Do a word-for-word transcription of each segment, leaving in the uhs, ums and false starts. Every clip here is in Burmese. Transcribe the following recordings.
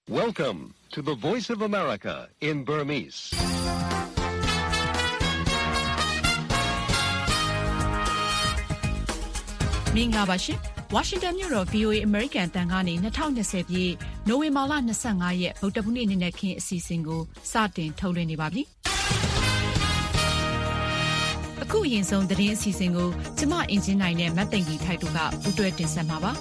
Welcome to the Voice of America in Burmese. မင်္ဂလာပါရှင်။ ဝါရှင်တန်မြို့တော် ဗွီအိုအေ အမေရိကန်အသံကနေ၂၀၂၀ပြည့်နိုဝင်ဘာလ၂၅ရက်ဗုဒ္ဓဟူးနေ့နေ့ခင်းအစီအစဉ်ကိုစတင်ထုတ်လွှင့်နေပါပြီ။အခုအရင်ဆုံးသတင်းအစီအစဉ်ကိုကျမအင်ဂျင်နိုင်နဲ့မတ်သိင်ကြီးထိုက်တို့ကပူးတွဲတင်ဆက်မှာပါ။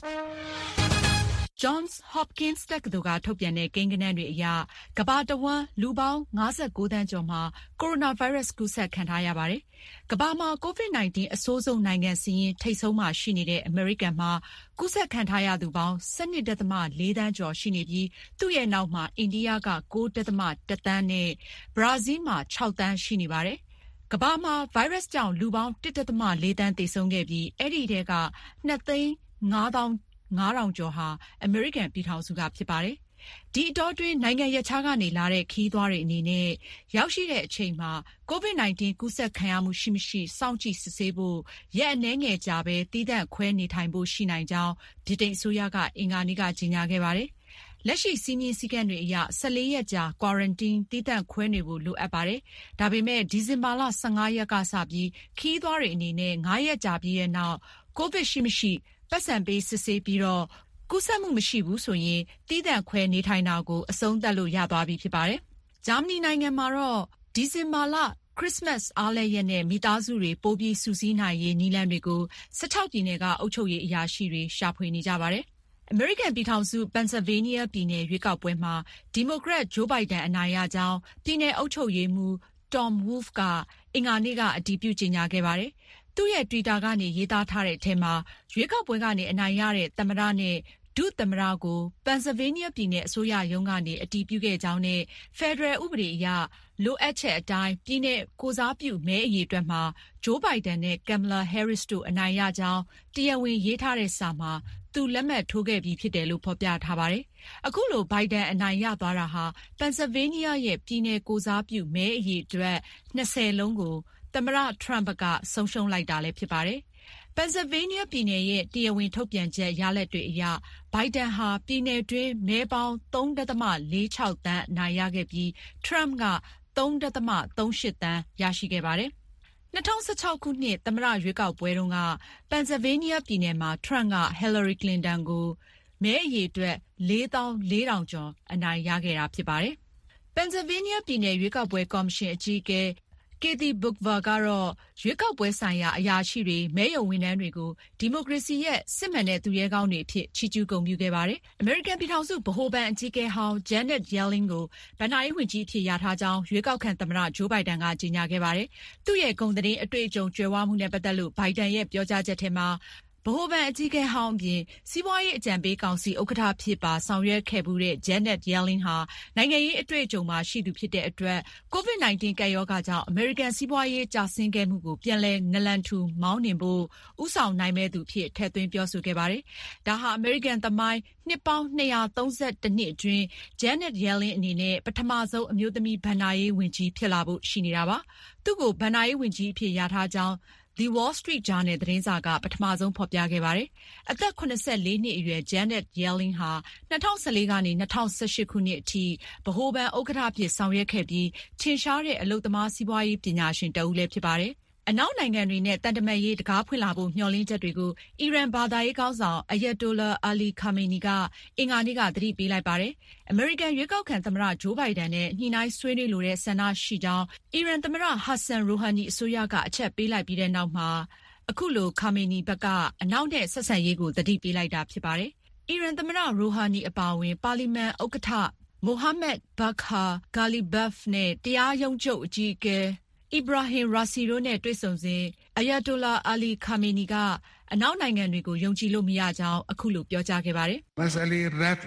Johns Hopkins တက္ကသိုလ်ကထုတ်ပြန်တဲ့ကိန်းဂဏန်းတွေအရကမ္ဘာတဝန်းလူပေါင်း၅၉သန်းကျော်မှာကိုရိုနာဗိုင်းရပ်စ်ကူးစက်ခံထားရပါတယ်။ကမ္ဘာမှာ ကိုဗစ် ၁၉ အဆိုးဆုံးနိုင်ငံစာရင်းထိပ်ဆုံးမှာရှိနေတဲ့အမေရိကန်မှာကူးစက်ခံထားရသူပေါင်း ၁၂ဒသမ ၄သန်းကျော်ရှိနေပြီးသူ့ရဲ့နောက်မှာအိန္ဒိယက၉ဒသမ၁သန်းနဲ့ဘရာဇီးမှာ၆သန်းရှိနေပါတယ်။ကမ္ဘာမှာဗိုင်းရပ်စ်ကြောင့်လူပေါင်း၁ဒသမ၄သန်းသေဆုံးခဲ့ပြီးအဲ့ဒီထဲက၂သိန်း၅သောင်းငါးထောင်ကျော်ဟာအမေရိကန်ပြည်ထောင်စုကဖြစ်ပါတယ်။ဒီအတောအတွင်းနိုင်ငံရပ်ခြားကနေလာတဲ့ခရီးသွားတွေအနေနဲ့ရောက်ရှိတဲ့အချိန်မှာကိုဗစ် ၁၉ ကူးစက်ခံရမှုရှိမရှိစောင့်ကြည့်စစ်ဆေးဖို့ရက်အနည်းငယ်ကြာပဲသီးသန့်ခွဲနေထိုင်ဖို့ရှိနိုင်ကြောင်းဗြိတိန်အစိုးရကအင်္ဂါနေ့ကကြေညာခဲ့ပါတယ်။လက်ရှိစည်းမျဉ်းစည်းကမ်းတွေအရ၁၄ရက်ကြာ quarantine သီးသန့်ခွဲနေဖို့လိုအပ်ပါတယ်။ဒါပေမဲ့ဒီဇင်ဘာလ၁၅ရက်ကစပြီးခရီးသွားတွေအနေနဲ့၅ရက်ကြာပြီးတဲ့နောက်ကိုဗစ်ရှိမရှိပတ်စံပေးစစ်ဆေးပြီးတော့ကူးစက်မှုမရှိဘူးဆိုရင်သီးသန့်ခွဲနေထိုင်တာကိုအဆုံးသတ်လို့ရသွားပြီဖြစ်ပါတယ်။ဂျာမနီနိုင်ငံမှာတော့ဒီဇင်ဘာလခရစ်စမတ်အားလပ်ရက်နဲ့မိသားစုတွေပိုပြီးစုစည်းနိုင်ရေးနည်းလမ်းတွေကို၁၆ပြည်နယ်ကအုပ်ချုပ်ရေးအရာရှိတွေရှာဖွေနေကြပါတယ်။အမေရိကန်ပြည်ထောင်စုပန်ဆယ်ဗေးနီးယားပြည်နယ်ရွေးကောက်ပွဲမှာဒီမိုကရက်ဂျိုးဘိုင်ဒန်အနိုင်ရကြောင်းပြည်နယ်အုပ်ချုပ်ရေးမှူး Tom Wolf ကအင်္ဂါနေ့ကအတည်ပြုကြေညာခဲ့ပါတယ်။သူ့ရဲ့ Twitter ကနေရေးသားထားတဲ့အထက်မှာရွေးကောက်ပွဲကနေအနိုင်ရတဲ့သမ္မတနဲ့ဒုသမ္မတကိုပန်ဆယ်ဗေးနီးယားပြည်နယ်အစိုးရရုံးကနေအတည်ပြုခဲ့ကြောင်းနဲ့ဖက်ဒရယ်ဥပဒေအရလိုအပ်ချက်အတိုင်းပြည်နယ်ကိုစားပြုမဲအရေအတွက်မှာဂျိုးဘိုင်ဒန်နဲ့ကမ်မလာဟဲရစ်တို့အနိုင်ရကြောင်းတရားဝင်ရေးထားတဲ့စာမှာသူလက်မှတ်ထိုးခဲ့ပြီးဖြစ်တယ်လို့ဖော်ပြထားပါတယ်။အခုလိုဘိုင်ဒန်အနိုင်ရသွားတာဟာပန်ဆယ်ဗေးနီးယားရဲ့ပြည်နယ်ကိုစားပြုမဲအရေအတွက်၂၀လုံးကိုသမ္မတထရမ့်ကဆုံးရှုံးလိုက်တာလည်းဖြစ်ပါတယ်။ပန်ဆယ်ဗေးနီးယားပြည်နယ်ရဲ့တရားဝင်ထုတ်ပြန်ချက်ရလဒ်တွေအရဘိုင်ဒန်ဟာပြည်နယ်တွင်းမဲပေါင်း၃ဒသမ၄၆သန်းအနိုင်ရခဲ့ပြီးထရမ့်က၃ဒသမ၃၈သန်းရရှိခဲ့ပါတယ်။၂၀၁၆ခုနှစ်သမ္မတရွေးကောက်ပွဲတုန်းကပန်ဆယ်ဗေးနီးယားပြည်နယ်မှာထရမ့်ကဟီလာရီကလင်တန်ကိုမဲအရေအတွက်လေးသောင်းလေးထောင်ကျော်အနိုင်ရခဲ့တာဖြစ်ပါတယ်။ပန်ဆယ်ဗေးနီးယားပြည်နယ်ရွေးကောက်ပွဲကော်မရှင်အကြီးအကဲKathy Booker ကတော့ရွေးကောက်ပွဲဆိုင်ရာအရာရှိတွေမဲရုံဝန်ထမ်းတွေကိုဒီမိုကရေစီရဲ့စစ်မှန်တဲ့သူရဲကောင်းတွေအဖြစ်ချီးကျူးဂုဏ်ပြုခဲ့ပါတယ်။အမေရိကန်ပြည်ထောင်စုဗဟိုဘဏ်အကြီးအကဲဟောင်း Janet Yellen ကိုဘဏ္ဍာရေးဝန်ကြီးအဖြစ်လျာထားကြောင်းရွေးကောက်ခံသမ္မတဂျိုးဘိုင်ဒန်ကကြေညာခဲ့ပါတယ်။သူ့ရဲ့ဂုဏ်သတင်းအတွေ့အကြုံကြွယ်ဝမှုနဲ့ပတ်သက်လို့ဘိုင်ဒန်ရဲ့ပြောကြားချက်ထဲမှာဗဟိုဘဏ်အကြီးအကဲဟောင်းအပြင်စီးပွားရေးအကြံပေးကောင်စီဥက္ကဋ္ဌဖြစ်ပါဆောင်ရွက်ခဲ့မှုတဲ့ Janet Yellen ဟာနိုင်ငံရေးအတွေ့အကြုံမှာရှိသူဖြစ်တဲ့အတွက်ကိုဗစ် ၁၉ ကပ်ရောဂါကြောင့်အမေရိကန်စီးပွားရေးကျဆင်းခဲ့မှုကိုပြန်လည်နလန်ထူမောင်းနှင်ဖို့ဦးဆောင်နိုင်မဲ့သူဖြစ်ထည့်သွင်းပြောဆိုခဲ့ပါတယ်။ဒါဟာအမေရိကန်သမိုင်းနှစ်ပေါင်း၂၃၁နှစ်အတွင်း Janet Yellen အနေနဲ့ပထမဆုံးအမျိုးသမီးဘဏ္ဍာရေးဝန်ကြီးဖြစ်လာဖို့ရှိနေတာပါ။သူ့ကိုဘဏ္ဍာရေးဝန်ကြီးအဖြစ်လျာထားကြောင်းThe Wall Street Journal သတင်းစာကပထမဆုံးဖော်ပြခဲ့ပါတယ်။အသက်၇၄နှစ်အရွယ် Janet Yellen ဟာ၂၀၁၄ကနေ၂၀၁၈ခုနှစ်အထိဗဟိုဘဏ်ဥက္ကဋ္ဌဖြစ်ဆောင်ရွက်ခဲ့ပြီးထင်ရှားတဲ့အလုပ်သမားစီးပွားရေးပညာရှင်တဦးလည်းဖြစ်ပါတယ်။အနောက်နိုင်ငံတွေနဲ့တန်တမာရေးတကားဖွင့်လာဖို့မျှော်လင့်ချက်တွေကိုအီရန်ဘာသာရေးခေါင်းဆောင်အယက်တိုလာ အာလီ ခါမေနီကအင်္ဂါနေ့ကသတိပေးလိုက်ပါတယ်။အမေရိကန်ရွေးကောက်ခံသမ္မတဂျိုးဘိုင်ဒန်နဲ့ညှိနှိုင်းဆွေးနွေးလိုတဲ့ဆန္ဒရှိကြောင်းအီရန်သမ္မတဟတ်ဆန်ရိုဟာနီအစိုးရကအချက်ပေးလိုက်ပြီးတဲ့နောက်မှာအခုလိုခါမေနီဘက်ကအနောက်နဲ့ဆက်ဆံရေးကိုသတိပေးလိုက်တာဖြစ်ပါတယ်။အီရန်သမ္မတရိုဟာနီအပါအဝင်ပါလီမန်ဥက္ကဋ္ဌမိုဟာမက်ဘာခါဂါလီဘတ်ဖ်နဲ့တရားရုံးချုပ်အကြီးအကဲအီဘရာဟင်ရာစီတို့နဲ့တွေ့ဆုံစဉ်အယက်တိုလာ အာလီ ခါမေနီကအနောက်နိုင်ငံတွေကိုယုံကြည်လို့မရကြောင်းအခုလိုပြောကြားခဲ့ပါတယ်။အီ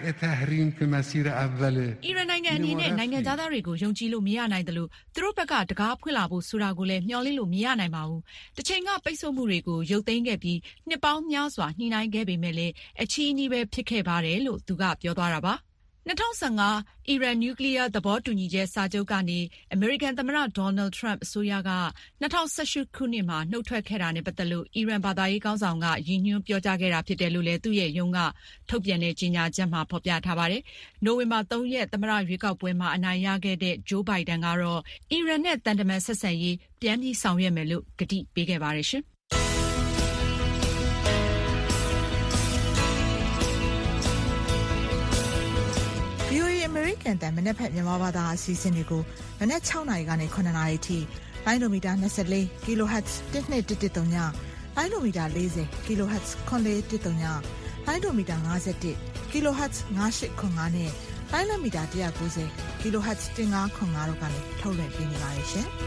ရန်နိုင်ငံအနေနဲ့နိုင်ငံသားတွေကိုယုံကြည်လို့မရနိုင်တယ်လို့သူတို့ဘက်ကတကားဖွင့်လာဖို့ဆိုတာကိုလည်းမျှော်လင့်လို့မရနိုင်ပါဘူး။တစ်ချိန်ကပိတ်ဆို့မှုတွေကိုရုပ်သိမ်းခဲ့ပြီးနှစ်ပေါင်းများစွာညှိနှိုင်းခဲ့ပေမဲ့လည်းအချီးအနှီးပဲဖြစ်ခဲ့ပါတယ်လို့သူကပြောသွားတာပါ။၂၀၁၅ အီရန်နျူကလ িয়ার သဘောတူညီချက်စာချုပ်ကနေအမေရိကန်သမ္မတဒေါ်နယ်ထရန့်အစိုးရက၂၀၁၈ခုနှစ်မှာနှုတ်ထွက်ခဲ့တာနဲ့ပတ်သက်လို့အီရန်ဘာသာရေးခေါင်းဆောင်ကရည်ညွှန်းပြောကြားခဲ့တာဖြစ်တယ်လို့လည်းသူ့ရဲ့ရုံးကထုတ်ပြန်တဲ့ကြေညာချက်မှာဖော်ပြထားပါတယ်။နိုဝင်ဘာ၃ရက်သမ္မတရွေးကောက်ပွဲမှာအနိုင်ရခဲ့တဲ့ဂျိုးဘိုင်ဒန်ကတော့အီရန်နဲ့သံတမန်ဆက်ဆံရေးပြန်ပြီးဆောင်ရွက်မယ်လို့ကတိပေးခဲ့ပါတယ်ရှင်။ American တန်မနေ့ဖက်မြန်မာဘာသာအစီအစဉ်တွေကိုမနေ့၆နာရီကနေ၇နာရီထိလိုင်းဒိုမီတာ၂၄ kilohertz တစ်နှစ်တစ်တစ်သုံးညလိုင်းဒိုမီတာ၄၀ kilohertz ခွန်လေးတစ်သုံးညလိုင်းဒိုမီတာ၅၁ kilohertz ၅၈ခွန်၅နဲ့လိုင်းလမီတာ၁၉၀ kilohertz ၁၅ခွန်၅တို့ကနေထုတ်လွှင့်ပေးနေပါတယ်ရှင်။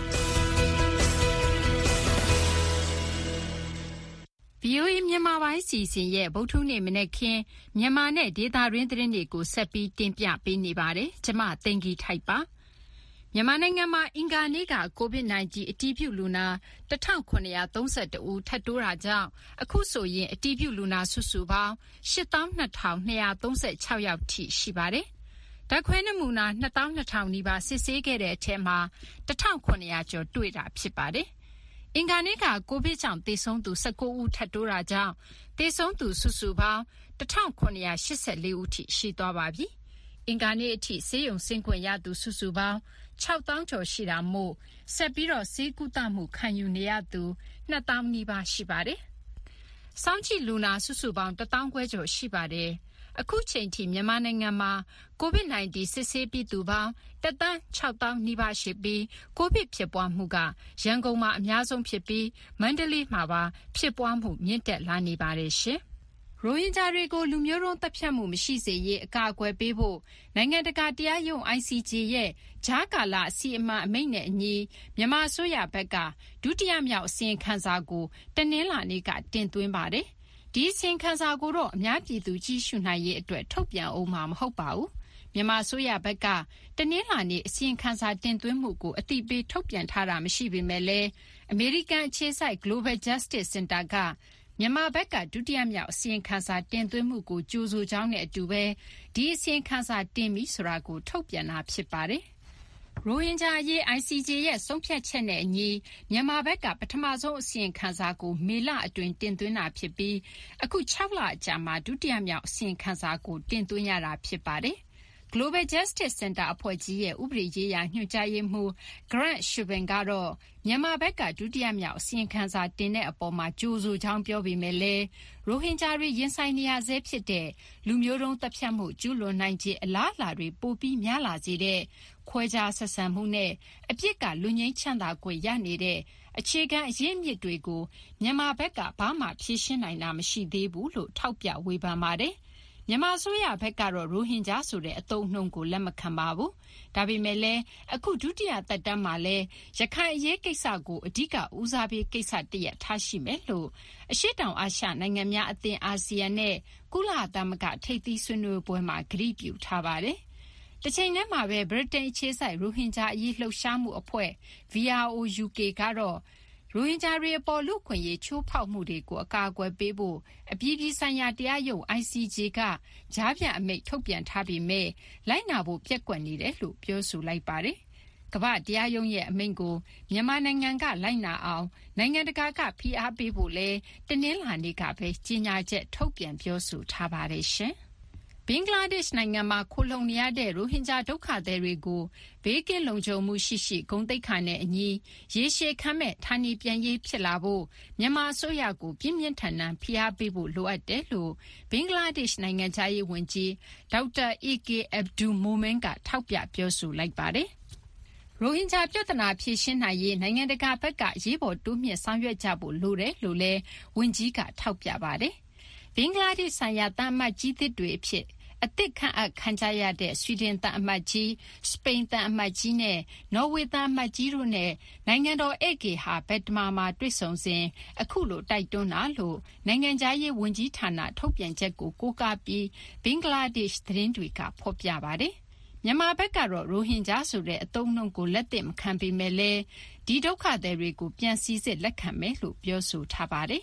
ဗွီအိုအေ မြန်မာပိုင်းစီစဉ်ရဲ့ဗုဒ္ဓဟူးနေ့မနက်ခင်းမြန်မာနဲ့ဒေသတွင်းသတင်းတွေကိုဆက်ပြီးတင်ပြပေးနေပါတယ်။ကျမသိင်္ဂီထိုက်ပါ။မြန်မာနိုင်ငံမှာအင်္ဂါနေ့က ကိုဗစ် ၁၉ အတည်ပြုလူနာ၁၇၃၁ဦးထပ်တိုးတာကြောင့်အခုဆိုရင်အတည်ပြုလူနာစုစုပေါင်း၈၂၂၃၆ယောက်ထိရှိပါတယ်။ဓာတ်ခွဲနမူနာ၂၂၀၀၀နီးပါးစစ်ဆေးခဲ့တဲ့အထက်မှာ၁၇၀၀ကျော်တွေ့တာဖြစ်ပါတယ်။အင်္ဂါနေ့ကကိုဗစ်ကြောင့်သေဆုံးသူ၁၉ဦးထပ်တိုးတာကြောင့်သေဆုံးသူစုစုပေါင်း၁၇၈၄ဦးထိရှိသွားပါပြီ။အင်္ဂါနေ့အထိဆေးရုံဆင်းခွင့်ရသူစုစုပေါင်း၆သောင်းကျော်ရှိတာမို့ဆက်ပြီးတော့ဆေးကုသမှုခံယူနေရသူ၂သောင်းနီးပါးရှိပါတယ်။စောင့်ကြည့်လူနာစုစုပေါင်းတစ်သောင်းခွဲကျော်ရှိပါတယ်။အခုချိန်ထိမြန်မာနိုင်ငံမှာကိုဗစ် ၁၉ စစ်ဆေးပြီးသူပေါင်းတစ်သန်း၆သောင်းနီးပါးရှိပြီးကိုဗစ်ဖြစ်ပွားမှုကရန်ကုန်မှာအများဆုံးဖြစ်ပြီးမန္တလေးမှာပါဖြစ်ပွားမှုမြင့်တက်လာနေပါတယ်ရှင်။ရိုဟင်ဂျာတွေကိုလူမျိုးတုံးသတ်ဖြတ်မှုမရှိစေရေးအကာအကွယ်ပေးဖို့နိုင်ငံတကာတရားရုံး I C J ရဲ့ကြားကာလအစီအမံအမိန့်နဲ့အညီမြန်မာအစိုးရဘက်ကဒုတိယမြောက်အစီရင်ခံစာကိုတနင်္လာနေ့ကတင်သွင်းပါတယ်။ဒီအစီရင်ခံစာကိုတော့အများပြည်သူကြည့်ရှုနိုင်ရေးအတွက်ထုတ်ပြန်အောင်မှာမဟုတ်ပါဘူး။မြန်မာအစိုးရဘက်ကတနင်္လာနေ့အစီရင်ခံစာတင်သွင်းမှုကိုအတိပေးထုတ်ပြန်ထားတာမရှိပေမဲ့လည်းအမေရိကန်အခြေစိုက် Global Justice Center ကမြန်မာဘက်ကဒုတိယမြောက်အစီရင်ခံစာတင်သွင်းမှုကိုကြိုဆိုကြောင်းနဲ့အတူပဲဒီအစီရင်ခံစာတင်ပြီဆိုတာကိုထုတ်ပြန်တာဖြစ်ပါတယ်။ရိုဟင်ဂျာအရေး I C J ရဲ့ဆုံးဖြတ်ချက်နဲ့အညီမြန်မာဘက်ကပထမဆုံးအစီရင်ခံစာကိုမေလအတွင်းတင်သွင်းတာဖြစ်ပြီးအခု၆လအကြာမှာဒုတိယမြောက်အစီရင်ခံစာကိုတင်သွင်းရတာဖြစ်ပါတယ်။ Global Justice Center အဖွဲ့ကြီးရဲ့ဥပဒေရေးရာညွှန်ကြားရေးမှူး Grant Shubin ကတော့မြန်မာဘက်ကဒုတိယမြောက်အစီရင်ခံစာတင်တဲ့အပေါ်မှာကြိုဆိုကြောင်းပြောပေမဲ့လည်းရိုဟင်ဂျာတွေရင်ဆိုင်နေရဆဲဖြစ်တဲ့လူမျိုးတုံးသတ်ဖြတ်မှုကျူးလွန်နိုင်ခြေအလားအလာတွေပိုပြီးများလာစေတဲ့ခွဲခြားဆက်ဆံမှုနဲ့အပြစ်ကလူငြိမ်းချမ်းသာခွင့်ရနေတဲ့အခြေခံအရင်းအမြစ်တွေကိုမြန်မာဘက်ကဘာမှဖြေရှင်းနိုင်တာမရှိသေးဘူးလို့ထောက်ပြဝေဖန်ပါတယ်။မြန်မာအစိုးရဘက်ကတော့ရိုဟင်ဂျာဆိုတဲ့အသုံးအနှုန်းကိုလက်မခံပါဘူး။ဒါပေမဲ့လည်းအခုဒုတိယသက်တမ်းမှာလည်းရခိုင်အရေးကိစ္စကိုအဓိကဦးစားပေးကိစ္စတရက်ထားရှိမယ်လို့အရှေ့တောင်အာရှနိုင်ငံများအသင်းအာဆီယံနဲ့ကုလသမဂ္ဂထိပ်သီးဆွေးနွေးပွဲမှာကတိပြုထားပါတယ်။တစ်ချိန်တည်းမှာပဲဗြိတိန်အခြေစိုက်ရိုဟင်ဂျာအရေးလှုပ်ရှားမှုအဖွဲ့ V R O U K ကတော့ရိုဟင်ဂျာတွေအပေါ်လူ့အခွင့်အရေးချိုးဖောက်မှုတွေကိုအကာအကွယ်ပေးဖို့အပြည်ပြည်ဆိုင်ရာတရားရုံး I C J ကကြားဖြတ်အမိန့်ထုတ်ပြန်ထားပေမဲ့လိုက်နာဖို့ပျက်ကွက်နေတယ်လို့ပြောဆိုလိုက်ပါတယ်။ကမ္ဘာ့တရားရုံးရဲ့အမိန့်ကိုမြန်မာနိုင်ငံကလိုက်နာအောင်နိုင်ငံတကာကဖိအားပေးဖို့လဲတနင်္လာနေ့ကပဲကြေညာချက်ထုတ်ပြန်ပြောဆိုထားပါတယ်ရှင်။ဘင်္ဂလားဒေ့ရှ်နိုင်ငံမှာခိုလှုံနေရတဲ့ရိုဟင်ဂျာဒုက္ခသည်တွေကိုဘေးကင်းလုံခြုံမှုရှိရှိဂုဏ်သိက္ခာနဲ့အညီရေရှည်ခံမဲ့ဌာနေပြန်ရေးဖြစ်လာဖို့မြန်မာအစိုးရကိုပြင်းပြင်းထန်ထန်ဖိအားပေးဖို့လိုအပ်တယ်လို့ဘင်္ဂလားဒေ့ရှ်နိုင်ငံသားရေးဝန်ကြီးဒေါက်တာ A K Abdul Momen ကထောက်ပြပြောဆိုလိုက်ပါတယ်။ရိုဟင်ဂျာပြဿနာဖြေရှင်းနိုင်ရေးနိုင်ငံတကာဘက်ကအရေးပေါ်တိုးမြှင့်ဆောင်ရွက်ကြဖို့လိုတယ်လို့လည်းဝန်ကြီးကထောက်ပြပါတယ်။ဘင်္ဂလားဒေ့ရှ်ဆိုင်ရာတန်အမတ်ကြီးသစ်တွေအဖြစ်အသစ်ခန့်အပ်ခံကြရတဲ့ဆွီဒင်တန်အမတ်ကြီး၊စပိန်တန်အမတ်ကြီးနဲ့နော်ဝေတန်အမတ်ကြီးတို့နဲ့နိုင်ငံတော်ဧည့်ဂေဟာဘက်တမာမှာတွေ့ဆုံစဉ်အခုလိုတိုက်တွန်းတာလို့နိုင်ငံခြားရေးဝန်ကြီးဌာနထုတ်ပြန်ချက်ကိုကိုးကားပြီးဘင်္ဂလားဒေ့ရှ်သတင်းတွေကဖော်ပြပါတယ်။မြန်မာဘက်ကတော့ရိုဟင်ဂျာဆိုတဲ့အသုံးအနှုန်းကိုလက်သင့်မခံပေမဲ့လည်းဒီဒုက္ခသည်တွေကိုပြန်စီစစ်လက်ခံမယ်လို့ပြောဆိုထားပါတယ်။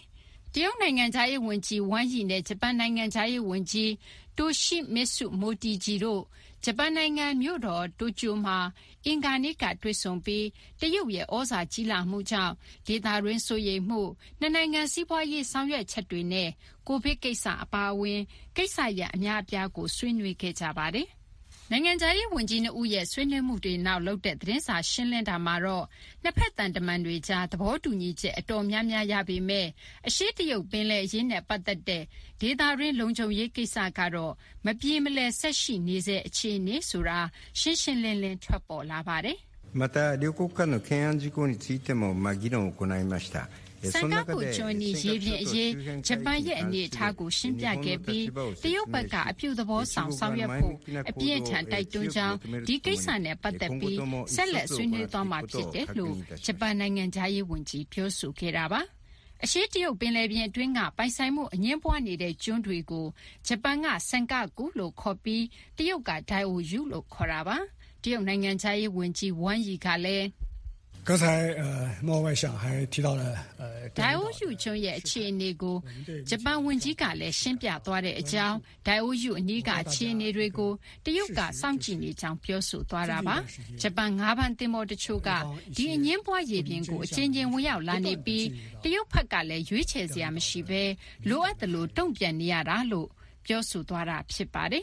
တရုတ်နိုင်ငံခြားရေးဝန်ကြီးဝမ်ယီနဲ့ဂျပန်နိုင်ငံခြားရေးဝန်ကြီးတိုရှိမစ်စုမိုတီဂျီတို့ဂျပန်နိုင်ငံမြို့တော်တိုကျိုမှာအင်္ဂါနေ့ကတွေ့ဆုံပြီးတရုတ်ရဲ့ဩဇာကြီးလာမှုကြောင့်ဒေသတွင်းစိုးရိမ်မှုနှစ်နိုင်ငံစီးပွားရေးဆောင်ရွက်ချက်တွေနဲ့ကိုဗစ်ကိစ္စအပါအဝင်ကိစ္စရပ်အများအပြားကိုဆွေးနွေးခဲ့ကြပါတယ်။နိုင်ငံခြားရေးဝန်ကြီးနှစ်ဦးရဲ့ဆွေးနွေးမှုတွေနောက်လုပ်တဲ့သတင်းစာရှင်းလင်းတာမှာတော့နှစ်ဖက်တန်တမန်တွေကြားသဘောတူညီချက်အတော်များများရပေမဲ့အရှေ့တရုတ်ပင်လယ်အရေးနဲ့ပတ်သက်တဲ့ဒေသတွင်းလုံခြုံရေးကိစ္စကတော့မပြေမလည်ဆက်ရှိနေစေအခြေအနေဆိုတာရှင်းရှင်းလင်းလင်းထွက်ပေါ်လာပါတယ်။また両国間の懸案事項についてもまあ議論を行いました。 စံကားကိုကျွန်းနီရေပြင်အရေးဂျပန်ရဲ့အနေအထားကိုရှင်းပြခဲ့ပြီးတရုတ်ဘက်ကအပြုသဘောဆောင်ဆောင်ရွက်ဖို့အပြည့်အထန်တိုက်တွန်းကြောင်းဒီကိစ္စနဲ့ပတ်သက်ပြီးဆက်လက်ဆွေးနွေးသွားမှာဖြစ်တယ်လို့ဂျပန်နိုင်ငံသားရေးဝန်ကြီးပြောဆိုခဲ့တာပါအရှိတရုတ်ပင်လယ်ပြင်အတွင်းကပိုင်ဆိုင်မှုအငင်းပွားနေတဲ့ကျွန်းတွေကိုဂျပန်ကစံကားကူလို့ခေါ်ပြီးတရုတ်ကဒိုင်အိုယူလို့ခေါ်တာပါတရုတ်နိုင်ငံသားရေးဝန်ကြီးဝမ်ယီကလည်း刚才呃，莫外相还提到了呃， ဒိုင်အိုယူကျွန်းရဲ့အခြေအနေကိုဂျပန်ဝန်ကြီးကလည်းရှင်းပြသွားတဲ့အကြောင်းဒိုင်အိုယူအနီးကအခြေအနေတွေကိုတရုတ်ကစောင့်ကြည့်နေကြောင်းပြောဆိုသွားတာပါဂျပန်ငါးဘန်တင်မောတချို့ကဒီအငင်းပွားရေပြင်ကိုအချင်းချင်းဝင်ရောက်လာနေပြီးတရုတ်ဘက်ကလည်းရွေးချယ်စရာမရှိဘဲလိုအပ်တယ်လို့တုံ့ပြန်နေရတာလို့ပြောဆိုသွားတာဖြစ်ပါတယ်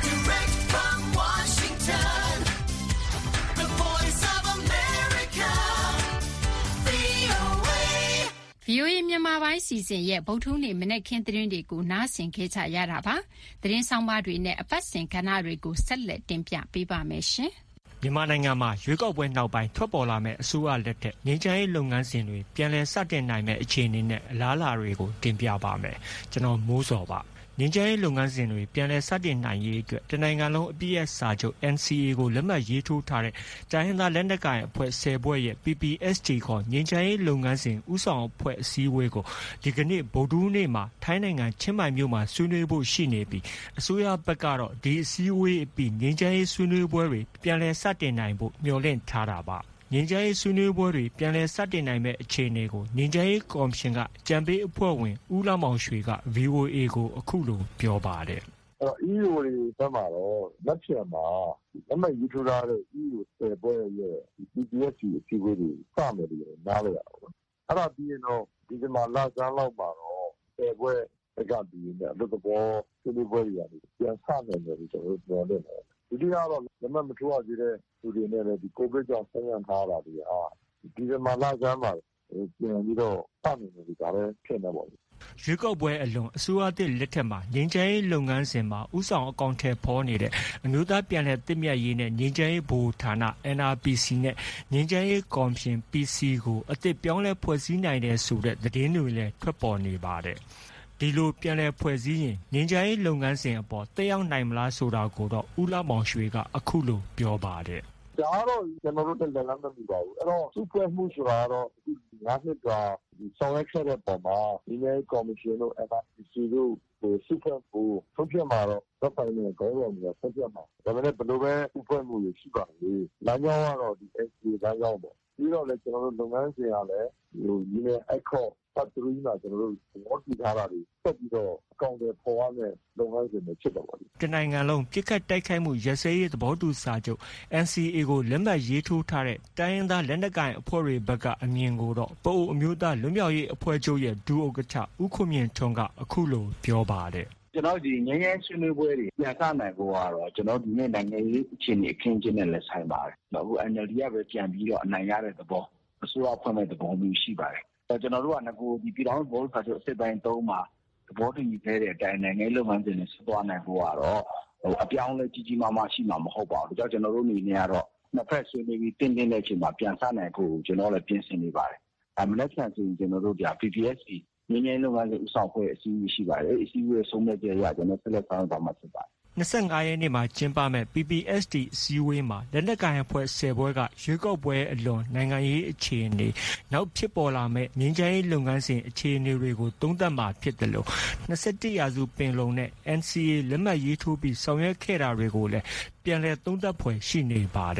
ဗီအိုအေမြန်မာပိုင်းစီစဉ်ရဲ့ဗုဒ္ဓဟူးနေ့မနက်ခင်းသတင်းတွေကိုနားဆင်ခဲ့ကြရတာပါသတင်းဆောင်ပါတွေနဲ့အပတ်စဉ်ကဏ္ဍတွေကိုဆက်လက်တင်ပြပေးပါမယ်ရှင်မြန်မာနိုင်ငံမှာရွေးကောက်ပွဲနောက်ပိုင်းထွက်ပေါ်လာမဲ့အစိုးရလက်ထက်ငြိမ်းချမ်းရေးလုပ်ငန်းစဉ်တွေပြန်လည်စတင်နိုင်မဲ့အခြေအနေနဲ့အလားအလာတွေကိုတင်ပြပါမယ်ကျွန်တော်မိုးစောပါငြိမ်းချမ်းရေးလုပ်ငန်းစဉ်တွေပြန်လည်စတင်နိုင်ရေးအတွက်တနိုင်ငံလုံးအပြည့်အစာချုပ် N C A ကိုလက်မှတ်ရေးထိုးထားတဲ့တိုင်းရင်းသားလက်နက်ကိုင်အဖွဲ့ဆယ်ဖွဲ့ရဲ့ P P S T ခေါ်ငြိမ်းချမ်းရေးလုပ်ငန်းစဉ်ဦးဆောင်အဖွဲ့အစည်းအဝေးကိုဒီကနေ့ဗုဒ္ဓဟူးနေ့မှာထိုင်းနိုင်ငံချင်းမိုင်မြို့မှာဆွေးနွေးဖို့ရှိနေပြီးအစိုးရဘက်ကတော့ဒီအစည်းအဝေးအပြီးငြိမ်းချမ်းရေးဆွေးနွေးပွဲတွေပြန်လည်စတင်နိုင်ဖို့မျှော်လင့်ထားတာပါငြိမ်းချမ်းရေးဆွေးနွေးပွဲတွေပြန်လည်စတင်နိုင်မဲ့အခြေအနေကိုငြိမ်းချမ်းရေးကော်မရှင်ကကြံပေးအဖွဲ့ဝင်ဦးလှမောင်ရွှေက V O A ကိုအခုလိုပြောပါတယ်။အဲ့တော့ E U တွေဘက်မှာတော့လက်ဖြတ်မှာလက်မှတ်ရေးထိုးထားတဲ့ E U ဆယ်ပွဲရဲ့ P P S T အစည်းအဝေးတွေစမယ်လို့နားလည်ရအောင်။အဲ့ဒါပြီးရင်တော့ဒီကမှာလာစမ်းလောက်မှာတော့ဆယ်ပွဲကပြီးရင်အလုပ်သဘောဆွေးနွေးပွဲတွေကနေပြန်စနိုင်တယ်လို့ကျွန်တော်တို့ပြောနေတယ်။ဒီကတော့လက်မှတ်မထိုးရသေးတဲ့သူတွေနဲ့လည်းဒီကိုဗစ်ကြောင့်ဆင်းရဲထားတာတွေဟာဒီကမှာလာစမ်းမှာပြန်ပြီးတော့စနိုင်တယ်ဒါလည်းဖြစ်နေပါဘူးရွေးကောက်ပွဲအလွန်အစိုးရသစ်လက်ထက်မှာငြိမ်းချမ်းရေးလုပ်ငန်းစဉ်မှာဥဆောင်အကောင့်ထဲပေါ်နေတဲ့အမျိုးသားပြန်လည်သင့်မြတ်ရေးနဲ့ငြိမ်းချမ်းရေးဗဟိုဌာန N R P C နဲ့ငြိမ်းချမ်းရေးကော်မရှင် P C ကိုအသစ်ပြောင်းလဲဖွဲ့စည်းနိုင်တဲ့ဆိုတဲ့သတင်းတွေလည်းထွက်ပေါ်နေပါတယ်ဒီလိုပြန်လည်ဖွဲ့စည်းရင်ငြိမ်းချမ်းရေးလုပ်ငန်းစဉ်အပေါ်တက်ရောက်နိုင်မလားဆိုတာကိုတော့ဦးလှမောင်ရွှေကအခုလိုပြောပါတယ်ဒါတော့ကျွန်တော်တို့လည်းလက်မမီပါဘူးအဲ့တော့စုဖွဲ့မှုဆိုတာတော့ဒီငါးနှစ်ကဒီဆောင်ရွက်ခဲ့တဲ့ပုံမှာဒီနေ့ကော်မရှင်တို့ N R P C တို့ဟိုစုဖွဲ့ဖို့ထုတ်ပြမှာတော့သက်ဆိုင်တဲ့ခေါင်းဆောင်တွေကထုတ်ပြမှာဒါပေမဲ့ဘယ်လိုပဲစုဖွဲ့မှုတွေရှိပါလေလမ်းကြောင်းကတော့ဒီ S P လမ်းကြောင်းပေါ့ပြီးတော့လည်းကျွန်တော်တို့လုပ်ငန်းစဉ်ကလည်းဟိုဒီနေ့အခါပတ်ထရီမှာကျွန်တော်တို့ဝတ်ကြည့်ထားတာတွေဆက်ပြီးတော့အကောင့်တွေပေါ်ရမယ်လုပ်ငန်းစဉ်တွေဖြစ်တော့ပါလိမ့်တနိုင်ငံလုံးပြစ်ခတ်တိုက်ခိုက်မှုရစဲရေးသဘောတူစာချုပ် N C A ကိုလက်မှတ်ရေးထိုးထားတဲ့တိုင်းရင်းသားလက်နက်ကိုင်အဖွဲ့တွေဘက်ကအမြင်ကိုတော့ပအိုအမျိုးသားလွတ်မြောက်ရေးအဖွဲ့ချုပ်ရဲ့ဒုဥက္ကဋ္ဌဦးခွန်မြင့်ထွန်းကအခုလိုပြောပါတယ်ကျွန်တော်ဒီငញ្ញဲဆွေးနွေးပွဲတွေပြန်ဆနိုင်ဖို့ကတော့ကျွန်တော်ဒီနေ့နိုင်ငံရေးအခြေအနေအခင်းကျင်းနဲ့လက်ဆိုင်ပါတယ်။အခု N L D ကပဲပြန်ပြီးတော့အနိုင်ရတဲ့သဘောအစိုးရဖွဲ့မဲ့သဘောမျိုးရှိပါတယ်။ကျွန်တော်တို့ကငကိုဒီပြည်တော်ဘောစာချုပ်အစစ်ပိုင်းသုံးမှာသဘောတူညီခဲ့တဲ့အတိုင်းနိုင်ငံရေးလုပ်ငန်းစဉ်တွေဆက်သွားနိုင်ဖို့ကတော့ဟိုအပြောင်းလဲကြီးကြီးမားမားရှိမှာမဟုတ်ပါဘူး။ဒါကြောင့်ကျွန်တော်တို့အနေနဲ့ကတော့နှစ်ဖက်ဆွေးနွေးပြီးတင်းတင်းတဲ့အချိန်မှာပြန်ဆနိုင်ဖို့ကျွန်တော်လည်းပြင်ဆင်နေပါတယ်။အမလက်ခံဆိုရင်ကျွန်တော်တို့က P P S Cငင်းငင်းလုပ်ငန်းစဉ်ဥဆောင်ဖွဲ့အစည်းအဝေးရှိပါတယ်အစည်းအဝေးဆုံးဖြတ်ချက်အရကျွန်တော်ဆက်လက်ဆောင်ရွက်သွားမှာဖြစ်ပါတယ်၂၅ရက်နေ့မှာကျင်းပမဲ့ P P S T အစည်းအဝေးမှာလက်နက်ကိုင်အဖွဲ့ဆယ်ဖွဲ့ကရွေးကောက်ပွဲအလွန်နိုင်ငံရေးအခြေအနေနောက်ဖြစ်ပေါ်လာမဲ့ငြိမ်းချမ်းရေးလုပ်ငန်းစဉ်အခြေအနေတွေကိုသုံးသပ်မှာဖြစ်တယ်လို့၂၁ရာစုပင်လုံနဲ့ N C A လက်မှတ်ရေးထိုးပြီးဆောင်ရွက်ခဲ့တာတွေကိုလည်းပြန်လည်သုံးသပ်ဖွယ်ရှိနေပါတယ်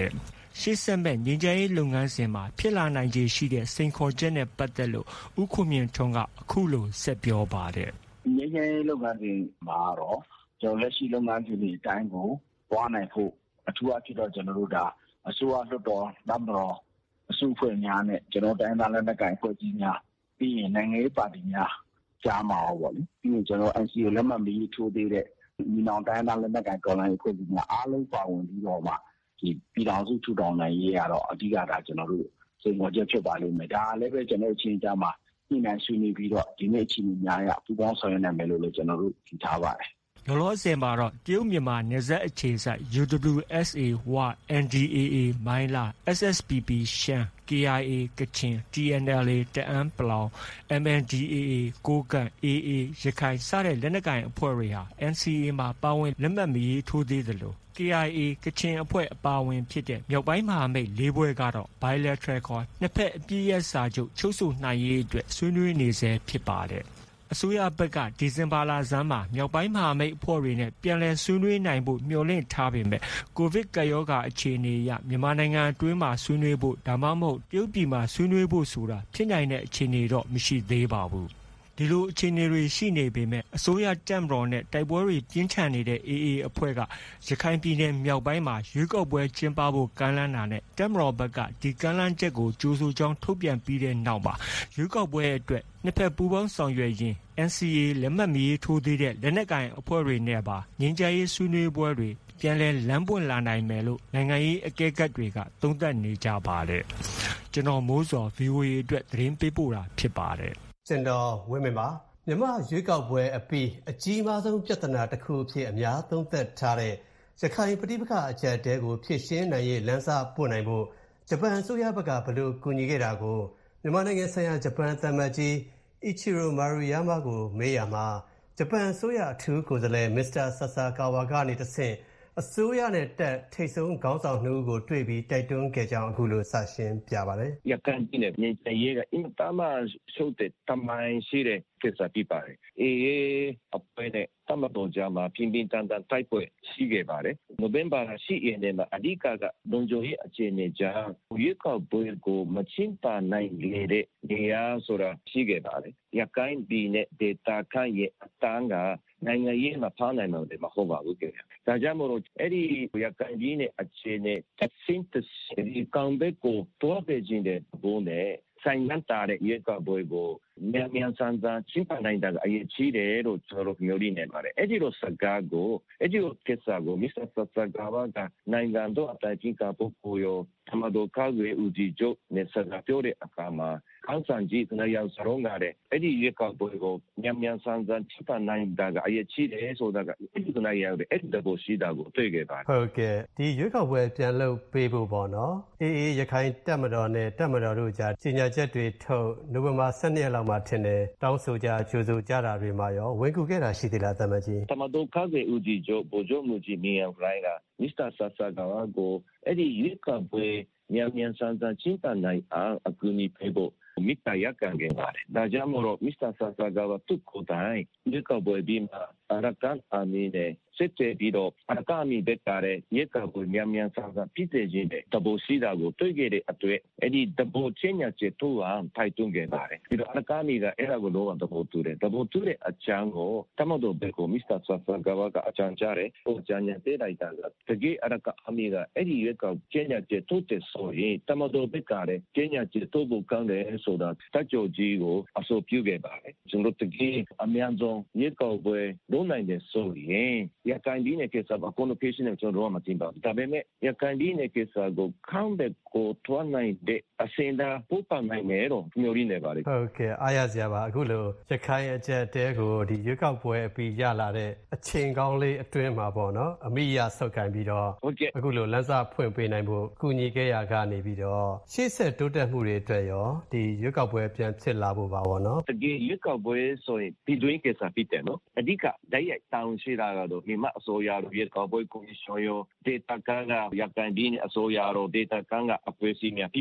ရှေ့ဆက်မဲ့ငြိမ်းချမ်းရေးလုပ်ငန်းစဉ်မှာဖြစ်လာနိုင်ခြေရှိတဲ့စိန်ခေါ်ချက်နဲ့ပတ်သက်လို့ဦးခွန်မြင့်ထွန်းကအခုလိုဆက်ပြောပါတယ်ငြိမ်းချမ်းရေးလုပ်ငန်းစဉ်မှာတော့ကျွန်တော်လက်ရှိလုပ်ငန်းစဉ်တွေအတိုင်းကိုပွားနိုင်ဖို့အထူးအဖြစ်တော့ကျွန်တော်တို့ဒါအစိုးရလွှတ်တော်တပ်မတော်အစုအဖွဲ့များနဲ့ကျွန်တော်တိုင်းသားလက်နက်ကိုင်အဖွဲ့အစည်းများပြီးရင်နိုင်ငံရေးပါတီများကြားမှာပေါ့လေပြီးရင်ကျွန်တော် N C A လက်မှတ်မရေးထိုးသေးတဲ့ညီနောင်တိုင်းသားလက်နက်ကိုင်တော်လှန်ရေးအဖွဲ့အစည်းများအားလုံးပါဝင်ပြီးတော့မှဒီပြည်ထောင်စုထူထောင်နိုင်ရေးရတော့အဓိကဒါကျွန်တော်တို့စိန်ခေါ်ချက်ဖြစ်ပါလိမ့်မယ်ဒါလည်းပဲကျွန်တော်အချင်းကြားမှာညှိနှိုင်းဆွေးနွေးပြီးတော့ဒီနေ့အချိန်များရပူးပေါင်းဆောင်ရွက်နိုင်မယ်လို့လည်းကျွန်တော်တို့ထင်ထားပါတယ်လောလောဆယ်မှာတော့တရုတ်မြန်မာနယ်စပ်အခြေစိုက် U W S A ဝ N D A A မိုင်းလာ S S P P ရှမ်း K I A ကချင် T N L A တအန်းပလောင် M N D A A ကိုးကန့် A A ရခိုင်စတဲ့လက်နက်ကိုင်အဖွဲ့တွေဟာ N C A မှာပါဝင်လက်မှတ်မရေးထိုးသေးသလို K I A ကချင်အဖွဲ့အပါအဝင်ဖြစ်တဲ့မြောက်ပိုင်းမဟာမိတ်လေးဖွဲ့ကတော့ Bilateral ခေါ်နှစ်ဖက်အပြည့်အစာချုပ်ချုပ်ဆိုနိုင်ရေးအတွက်ဆွေးနွေးနေဆဲဖြစ်ပါတယ်အစိုးရဘက်ကဒီဇင်ဘာလဆန်းမှာမြောက်ပိုင်းမဟာမိတ်အဖွဲ့တွေနဲ့ပြန်လည်ဆွေးနွေးနိုင်ဖို့မျှော်လင့်ထားပေမဲ့ကိုဗစ်ကပ်ရောဂါအခြေအနေအရမြန်မာနိုင်ငံအတွင်းမှာဆွေးနွေးဖို့ဒါမှမဟုတ်တရုတ်ပြည်မှာဆွေးနွေးဖို့ဆိုတာဖြစ်နိုင်တဲ့အခြေအနေတော့မရှိသေးပါဘူးဒီလိုအခြေအနေတွေရှိနေပေမဲ့အစိုးရတပ်မတော်နဲ့တိုက်ပွဲတွေပြင်းထန်နေတဲ့ A A အဖွဲ့ကရခိုင်ပြည်နယ်မြောက်ပိုင်းမှာရွေးကောက်ပွဲကျင်းပဖို့ကမ်းလှမ်းတာနဲ့တပ်မတော်ဘက်ကဒီကမ်းလှမ်းချက်ကိုကြိုဆိုကြောင်းထုတ်ပြန်ပြီးတဲ့နောက်မှာရွေးကောက်ပွဲအတွက်နှစ်ဖက်ပူးပေါင်းဆောင်ရွက်ရင်း N C A လက်မှတ်မရေးထိုးသေးတဲ့လက်နက်ကိုင်အဖွဲ့တွေနဲ့ပါငြိမ်းချမ်းရေးဆွေးနွေးပွဲတွေပြန်လည်လမ်းပွင့်လာနိုင်မယ်လို့နိုင်ငံရေးအကဲခတ်တွေကသုံးသပ်နေကြပါတယ်ကျွန်တော်မိုးစော V O A အတွက်သတင်းပေးပို့တာဖြစ်ပါတယ်ကျွန်တော်ဝင်းမင်းပါမြန်မာရွေးကောက်ပွဲအပြီးအကြီးမားဆုံးပြဿနာတစ်ခုအဖြစ်အများသုံးသပ်ထားတဲ့ရခိုင်ပဋိပက္ခအကျပ်တဲကိုဖြေရှင်းနိုင်ရေးလမ်းစာပွင့်နိုင်ဖို့ဂျပန်အစိုးရဘက်ကဘယ်လိုကူညီခဲ့တာကိုမြန်မာနိုင်ငံဆိုင်ရာဂျပန်သံမတ်ကြီး Ichiro Maruyama ကိုမေးရမှာဂျပန်အစိုးရအထူးကိုယ်စားလှယ် မစ္စတာဆာဆာကာဝါကနေတဆင့်အစိုးရနဲ့တက်ထိတ်ဆုံးခေါင်းဆောင်နှုတ်ကိုတွေ့ပြီးတိုက်တွန်းခဲ့ကြောင်းအခုလိုစရှင်းပြပါတယ်ရခိုင်ပြည်နယ်ငြိမ်းချမ်းရေးကအင်တာမရှုပ်တဲ့တမိုင်းရှိတဲ့ကိစ္စဖြစ်ပါတယ်အေးအဖွဲ့နဲ့တမတော်ကြမှာပြင်းပြင်းထန်ထန်တိုက်ပွဲရှိခဲ့ပါတယ်နိုဝင်ဘာရှိရတဲ့မှာအဓိကကဒုံကြိုရဲ့အခြေအနေကြောင့်ရွေးကောက်ပွဲကိုမချင်ပါနိုင်တဲ့နေရာဆိုတာရှိခဲ့ပါတယ်ရခိုင်ပြည်နယ်ဒေသခံရဲ့အတန်းကနိုင်ငံရေးမှာဖားနိုင်မှာမဟုတ်ပါဘူးကြ။ဒါကြောင့်မို့အဲ့ဒီရခိုင်ပြည်နယ်အခြေအနေတစ်ဆင့်တစ်ဆင့်ဒီကောင်ဘက်ကိုတွားပေးခြင်းတဲ့ဘုံနဲ့ဆိုင်ငံတာတဲ့ရေကဘွေကိုမြန်မြန်ဆန်ဆန်ချင်ပနိုင်တာအရေးကြီးတယ်လို့ကျွန်တော်မျိုးရင်းနေပါတယ်အဲ့ဒီလိုစကားကိုအဲ့ဒီလိုကိစ္စကိုမစ္စတာဆာဆာကာဝါကနိုင်ငံတော်အတိုင်ပင်ခံပုဂ္ဂိုလ်ရောသမာတော်ကာကွယ်ဦးစီးချုပ်နဲ့စကားပြောတဲ့အခါမှာခန်းဆန်ကြီးကရောက်စရုံးကတဲ့အဲ့ဒီရေကဘွေကိုမြန်မြန်ဆန်ဆန်ချင်ပနိုင်တာအရေးကြီးတယ်ဆိုတာကအဲ့ဒီကနေ့ရောက်တဲ့အဲ့ဒီတဘောရှိတာကိုတွေ့ခဲ့ပါတယ်ဟုတ်ကဲ့ဒီရွေးကောက်ပွဲပြန်လုပ်ပေးဖို့ပေါ့နော်အေးအေးရခိုင်တပ်မတော်နဲ့တပ်မတော်တို့ကြားကြီးညာချက်တွေထုတ်နိုဝင်ဘာဆယ်နှစ်ရက်လောက်မှာထင်တယ်တောင်းဆိုကြကြိုးဆိုကြတာတွေမှာရောဝင်ကူခဲ့တာရှိသေးလားတမန်ကြီးတမတော်ကားရဲ့ဦးကြီးချုပ်ဗိုလ်ချုပ်မှုကြီးမင်းအောင်လှိုင်ကမစ္စတာဆာဆာကာဝါကိုအဲ့ဒီရွေးကောက်ပွဲမြန်မြန်ဆန်ဆန်ချင်ပနိုင်အောင်အကူအညီပေးဖို့မိတ္တရကံခဲ့ပါတယ်ဒါကြောင့်မို့မစ္စတာဆာဆာကာဝါသူ့ကိုယ်တိုင်ရွေးကောက်ပွဲပြီးမှအရကန်အာမီနဲ့စစ်တေပြီးတော့အရကန်အာမီဘက်ကလည်းရေကောက်ပွဲမြန်မြန်ဆန်ဆန်ပြည်စေခြင်းတဲ့တဘောရှိတာကိုတွေ့ခဲ့တဲ့အတွက်အဲ့ဒီတဘောချင်းညာချေတူအောင်ထိုက်တွန်းခဲ့ပါတယ်ပြီးတော့အရကန်အာမီကအဲ့ဒါကိုတော့တဘောတူတယ်တဘောတူတဲ့အချမ်းကိုတမတော်ဘက်ကိုမစ္စတာဆာဆာကာဝါကအချမ်းကြတယ်ဟိုချမ်းညာတဲ့လိုက်တာကတကယ်အရကန်အာမီကအဲ့ဒီရေကောက်ချင်းညာချေတူတဲ့ဆိုရင်တမတော်ဘက်ကလည်းချင်းညာချေတူဖို့ကောင်းတယ်ဆိုတာတက်ကြကြီးကိုအဆိုပြုခဲ့ပါတယ်ကျွန်တော်တကယ်အများဆုံးရေကောက်ပွဲလုံးနိုင်တဲ့ဆိုရင်ရခိုင်ပြည်နယ်ကိစ္စအကုန်လုံးဖြေရှင်းနေကျွန်တော်တို့မတင်ပါဘူးဒါပေမဲ့ရခိုင်ပြည်နယ်ကိစ္စကိုခံတဲ့ကိုထွန်းနိုင်တဲ့အစင်သာပို့ပါနိုင်မယ်တော့မျိုးရင်းနေပါလေဟုတ်ကဲ့အားရစရာပါအခုလိုရခိုင်အကျက်တဲကိုဒီရွေးကောက်ပွဲအပြီးရလာတဲ့အချိန်ကောင်းလေးအတွင်းမှာပေါ့နော်အမိရဆုတ်ခိုင်းပြီးတော့အခုလိုလမ်းစာဖွင့်ပေးနိုင်ဖို့ကူညီခဲ့ရကနေပြီးတော့ရှေ့ဆက်တိုးတက်မှုတွေအတွက်ရောဒီရွေးကောက်ပွဲပြန်ဖြစ်လာဖို့ပါပေါ့နော်တကယ်ရွေးကောက်ပွဲဆိုရင်ဒီတွင်းကိစ္စဖြစ်တယ်နော်အဓိကတိုက်ရိုက်တောင်းရှိတာကတော့မြန်မာအစိုးရတို့ရွေးကောက်ပွဲကော်မရှင်ရောဒေတာကန်ကရခိုင်ပြည်နယ်အစိုးရတို့ဒေတာကန်ကအပွဲစီများဖြစ်ပါတယ်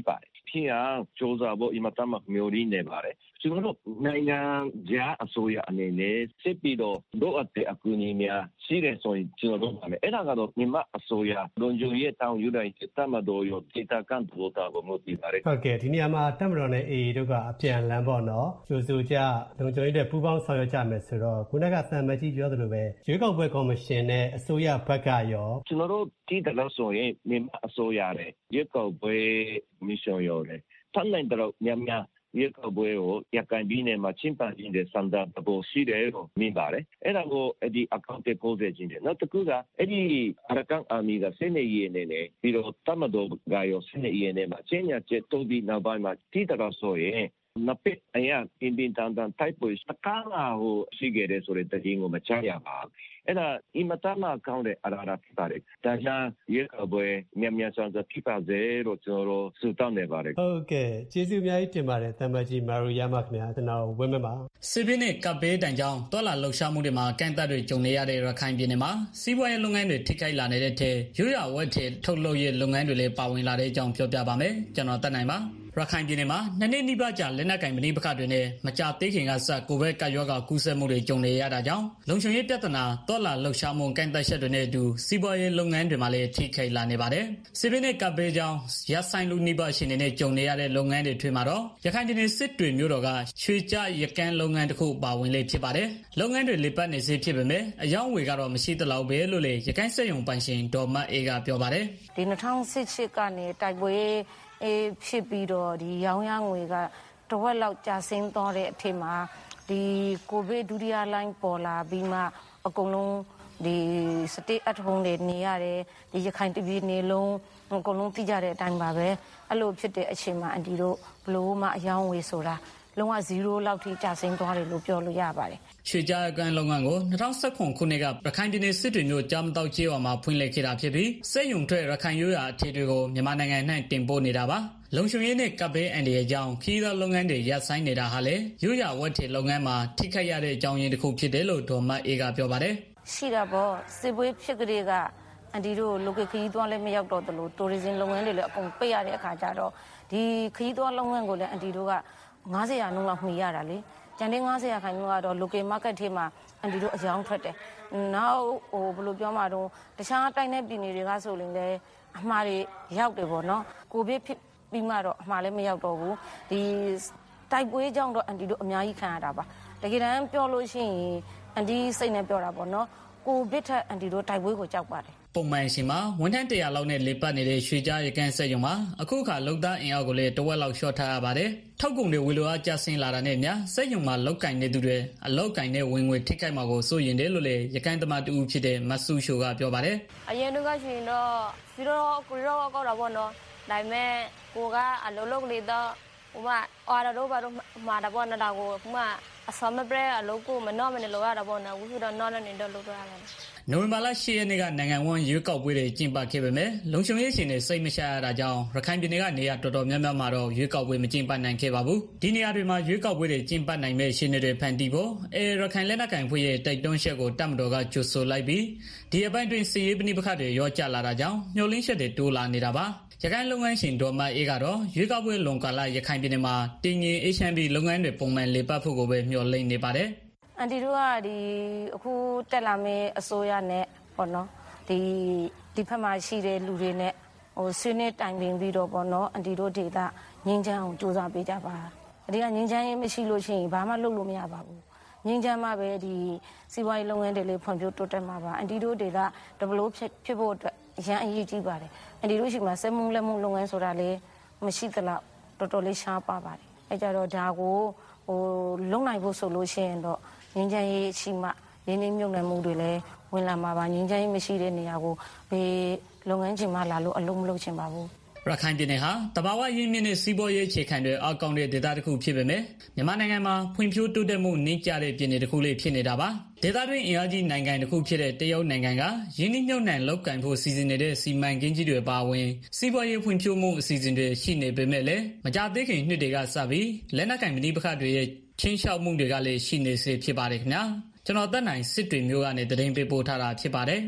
ဖြစ်အောင်စ조사ဖို့အင်မတန်မျှော်လင့်နေပါတယ်ကျွန်တော်တို့နိုင်ငံခြားအစိုးရအနေနဲ့စစ်ပြီးတော့တို့အတဲ့အကူအညီများရှိတယ်ဆိုရင်ကျွန်တော်တို့ပါမယ်အဲ့ဒါကတော့မြန်မာအစိုးရလုံခြုံရေးတောင်းယူတိုင်းတမတော်ရောဒေတာကန်တို့တာကိုမျိုးတည်ပါတယ်ဟုတ်ကဲ့ဒီနေရာမှာတမတော်နဲ့ အေ အေ တို့ကအပြန်လန်းပေါ့နော်ကြိုဆိုကြလုံခြုံရေးတွေပူးပေါင်းဆောင်ရွက်ကြမယ်ဆိုတော့ခုနကသံမကြီးပြောသလိုပဲရွေးကောက်ပွဲကော်မရှင်နဲ့အစိုးရဘက်ကရောကျွန်တော်တို့ဒီတလို့ဆိုရင်မြန်မာအစိုးရရဲ့ရွေးကောက်ပွဲမစ်ရှင်ရောလေတန်နိုင်တော့မြန်မာရွေးကောက်ပွဲကိုရခိုင်ပြည်နယ်မှာကျင်းပနေတဲ့စံတန်ပေါ်ရှိတယ်လို့မြင်ပါတယ်အဲ့ဒါကိုအဲ့ဒီအကောင့်တွေပို့စေခြင်းတယ်နောက်တစ်ခုကအဲ့ဒီအရကန်အာမီကစနေရီနေနေပြီးတော့တမတော်ကရောစနေရီနေမှာချင်းညာချက်တိုးပြီးနောက်ပိုင်းမှာတိတရဆိုရင်နပစ်အရာပင်ပင်တန်တန်တိုက်ပွဲစကားလာဟိုရှိခဲ့တယ်ဆိုတဲ့တခြင်းကိုမချရပါဘူးအဲ့ဒါအင်မတန်မှကောင်းတဲ့အရာရာဖြစ်ပါတယ်ဒါကြောင့်ရေကပွဲမြန်မြန်ဆန်ဆန်ဖြစ်ပါစေလို့ကျွန်တော်ဆုတောင်းနေပါတယ်ဟုတ်ကဲ့ကျေးဇူးအများကြီးတင်ပါတယ်တမန်ကြီးမာရူယာမခင်ဗျာကျွန်တော်ဝင်းမပါစစ်ဘင်းနဲ့ကပ်ဘေးတန်ကြောင်းတော်လာလှုပ်ရှားမှုတွေမှာကန့်သက်တွေကြုံနေရတဲ့ရခိုင်ပြည်နယ်မှာစီးပွားရေးလုပ်ငန်းတွေထိခိုက်လာနေတဲ့ထဲရိုးရာဝက်ထေထုတ်လုပ်ရေးလုပ်ငန်းတွေလည်းပါဝင်လာတဲ့အကြောင်းပြောပြပါမယ်ကျွန်တော်တက်နိုင်ပါရခိုင်ပြည်နယ်မှာနှစ်နှစ်နီးပါးကြာလက်နက်ကင်ပဏိပခတ်တွေနဲ့မကြသေးခင်ကစကိုဗစ်ကပ်ရောဂါကူးစက်မှုတွေကြုံနေရတာကြောင့်လုံခြုံရေးပြဿနာတော်လာလှုပ်ရှားမှုကန့်သက်ချက်တွေနဲ့အတူစီးပွားရေးလုပ်ငန်းတွေမှာလည်းထိခိုက်လာနေပါတယ်။စစ်ဘင်းနဲ့ကပ်ဘေးကြောင့်ရဆိုင်လူနီးပါးရှင်နေတဲ့ကြုံနေရတဲ့လုပ်ငန်းတွေထွေမှာတော့ရခိုင်ပြည်နယ်စစ်တွေမျိုးတော်ကရွှေကြရကန်းလုပ်ငန်းတစ်ခုပါဝင်လေဖြစ်ပါတယ်။လုပ်ငန်းတွေလေပတ်နေစေဖြစ်ပေမဲ့အယောင်းဝေကတော့မရှိသလောက်ပဲလို့လေရခိုင်စက်ရုံပိုင်ရှင်ဒေါ်မတ်အေကပြောပါတယ်။ဒီ၂၀၁၈ကနေတိုက်ပွဲအေးဖြစ်ပြီးတော့ဒီရောင်းရငွေကတဝက်လောက်ကျဆင်းသွားတဲ့အထက်မှာဒီကိုဗစ်ဒုတိယလိုင်းပေါ်လာပြီးမှအကုန်လုံးဒီစတေးအထုံးတွေနေရတယ်ဒီရခိုင်တပြည်နေလုံးအကုန်လုံးသိကြတဲ့အတိုင်းပါပဲအဲ့လိုဖြစ်တဲ့အချိန်မှာအန်တီတို့ဘလို့မှအယောင်းဝေဆိုတာလုံးဝဇီးရိုးလောက်ထိကျဆင်းသွားတယ်လို့ပြောလို့ရပါတယ်ရွှေကြရကန်လုပ်ငန်းကို၂၀၁၇ခုနှစ်ကရခိုင်ပြည်နယ်စစ်တွေမျိုးကြားမတောက်ကျေးရွာမှာဖွင့်လှစ်ခဲ့တာဖြစ်ပြီးစက်ရုံထွက်ရခိုင်ရိုးရာအခြေတွေကိုမြန်မာနိုင်ငံ၌တင်ပို့နေတာပါလုံခြုံရေးနဲ့ကပ်ဘေးအန်ဒီရဲ့အကြောင်းခီးသောလုပ်ငန်းတွေရပ်ဆိုင်းနေတာဟာလေရိုးရာဝက်ထေလုပ်ငန်းမှာထိခိုက်ရတဲ့အကြောင်းရင်းတစ်ခုဖြစ်တယ်လို့ဒေါ်မတ်အေကပြောပါတယ်ရှိတာပေါ့စစ်ပွဲဖြစ်ကြတဲ့ကအန်တီတို့ local ခီးသွားလည်းမရောက်တော့သလို tourism လုပ်ငန်းတွေလည်းအကုန်ပိတ်ရတဲ့အခါကျတော့ဒီခီးသွားလုပ်ငန်းကိုလည်းအန်တီတို့က၅၀ရာနှုန်းလောက်မှီရတာလေကျန်တဲ့၅၀ရာခိုင်နှုန်းကတော့ local market ထဲမှာအန်တီတို့အယောင်းထွက်တယ်နောက်ဟိုဘယ်လိုပြောမှတော့တခြားတိုင်းတဲ့ပြည်နယ်တွေကဆိုရင်လည်းအမှားတွေရောက်တယ်ပေါ့နော်ကိုဗစ်ဖြစ်ပြီးမှတော့အမှားလည်းမရောက်တော့ဘူးဒီတိုက်ပွဲကြောင့်တော့အန်တီတို့အများကြီးခံရတာပါတကယ်တမ်းပြောလို့ရှိရင်အန်တီစိတ်နဲ့ပြောတာပေါ့နော်ကိုဗစ်ထက်အန်တီတို့တိုက်ပွဲကိုကြောက်ပါတယ်ပုံမှန်ရှင်မှာဝန်ထမ်းတရာလောက်နဲ့လေပတ်နေတဲ့ရွှေကြားရကန်စက်ရုံမှာအခုခါလုံသားအင်အားကိုလည်းတဝက်လောက်ရှော့ထားရပါတယ်။ထောက်ကုန်တွေဝေလိုအားကျဆင်းလာတာနဲ့များစက်ရုံမှာလောက်ကင်နေသူတွေအလောက်ကင်နဲ့ဝင်ငွေထိခိုက်မှာကိုစိုးရင်တယ်လို့လေရကန်သမားတူဖြစ်တဲ့မဆူရှိုကပြောပါတယ်။အရင်ကဆိုရင်တော့ပြီးတော့ကိုရောကောက်တာပေါ့နော်။ဒါပေမဲ့ကိုကအလုံးလုံးလေးတော့ဟိုမှာအော်တော့ဘာလို့မှာတာပေါ့နော်ဒါကိုဟိုမှာအစောမပြဲအလုံးကိုမနှော့မနေလို့ရတာပေါ့နော်ဝူဆိုတော့နှော့နေတော့လုပ်ရတာ။နိုဝင်ဘာလ၈ရက်နေ့ကနိုင်ငံဝန်းရွေးကောက်ပွဲတွေကျင်းပခဲ့ပေမဲ့လုံခြုံရေးရှင်တွေစိတ်မချရတာကြောင့်ရခိုင်ပြည်နယ်ကနေရာတော်တော်များများမှာတော့ရွေးကောက်ပွဲမကျင်းပနိုင်ခဲ့ပါဘူး။ဒီနေရာတွေမှာရွေးကောက်ပွဲတွေကျင်းပနိုင်မဲ့ရှင်တွေဖန်တီးဖို့အဲရခိုင်လက်နက်ကိုင်ဖွဲ့ရဲ့တိုက်တွန်းချက်ကိုတပ်မတော်ကကြိုဆိုလိုက်ပြီးဒီအပိုင်းတွင်စီရေးပဏိပခတ်တွေရောကျလာတာကြောင့်မျှော်လင့်ချက်တွေတိုးလာနေတာပါ။ရခိုင်လုပ်ငန်းရှင်ဒေါ်မအေကတော့ရွေးကောက်ပွဲလွန်ကာလရခိုင်ပြည်နယ်မှာတင်ငင်အေရှန်ဘီလုပ်ငန်းတွေပုံမှန်လေပတ်ဖို့ကိုပဲမျှော်လင့်နေပါတယ်။အန်တီတို့ကဒီအခုတက်လာမယ့်အစိုးရနဲ့ပေါ့နော်ဒီဒီဖက်မှာရှိတဲ့လူတွေနဲ့ဟိုဆွေးနွေးတိုင်ပင်ပြီးတော့ပေါ့နော်အန်တီတို့ဒေတာငင်းချမ်းအောင်စူးစမ်းပေးကြပါအဒီကငင်းချမ်းရေးမရှိလို့ရှိရင်ဘာမှလုပ်လို့မရပါဘူးငင်းချမ်းမှပဲဒီစီးပွားရေးလုပ်ငန်းတွေလေးဖွံ့ဖြိုးတိုးတက်မှာပါအန်တီတို့ဒေတာဒဗလို့ဖြစ်ဖြစ်ဖို့အတွက်အရန်အရေးကြီးပါတယ်အန်တီတို့ရှိမှစက်မှုလက်မှုလုပ်ငန်းဆိုတာလေမရှိသလောက်တော်တော်လေးရှားပါပါတယ်အဲကြတော့ဒါကိုဟိုလုံနိုင်ဖို့ဆိုလို့ရှိရင်တော့ငင်းချမ်းရေးရှိမှရင်းနှီးမြှုပ်နှံမှုတွေလည်းဝင်လာမှာပါငင်းချမ်းရေးမရှိတဲ့နေရာကိုဘေးလုပ်ငန်းချင်းမှလာလို့အလုံးမလုပ်ချင်ပါဘူးရခိုင်ပြည်နယ်ဟာတဘာဝရင်းမြစ်နဲ့စီးပွားရေးအခြေခံတွေအောက်ကောင်းတဲ့ဒေသတစ်ခုဖြစ်ပေမဲ့မြန်မာနိုင်ငံမှာဖွံ့ဖြိုးတိုးတက်မှုနှင်းကျတဲ့ပြည်နယ်တစ်ခုလေးဖြစ်နေတာပါဒေသတွင်းအင်အားကြီးနိုင်ငံတစ်ခုဖြစ်တဲ့တရုတ်နိုင်ငံကရင်းနှီးမြှုပ်နှံလောက်ကင်ဖို့စီစဉ်နေတဲ့စီမံကိန်းကြီးတွေပါဝင်စီးပွားရေးဖွံ့ဖြိုးမှုအစီအစဉ်တွေရှိနေပေမဲ့လည်းမကြသေးခင်နှစ်တွေကစပြီးလက်နက်ကင်ပဏိပခတ်တွေရဲ့ချင်းချောက်မှုတွေကလည်းရှိနေစေဖြစ်ပါတယ်ခင်ဗျာကျွန်တော်တက်နိုင်စစ်တွေမျိုးကနေသတင်းပေးပို့ထားတာဖြစ်ပါတယ်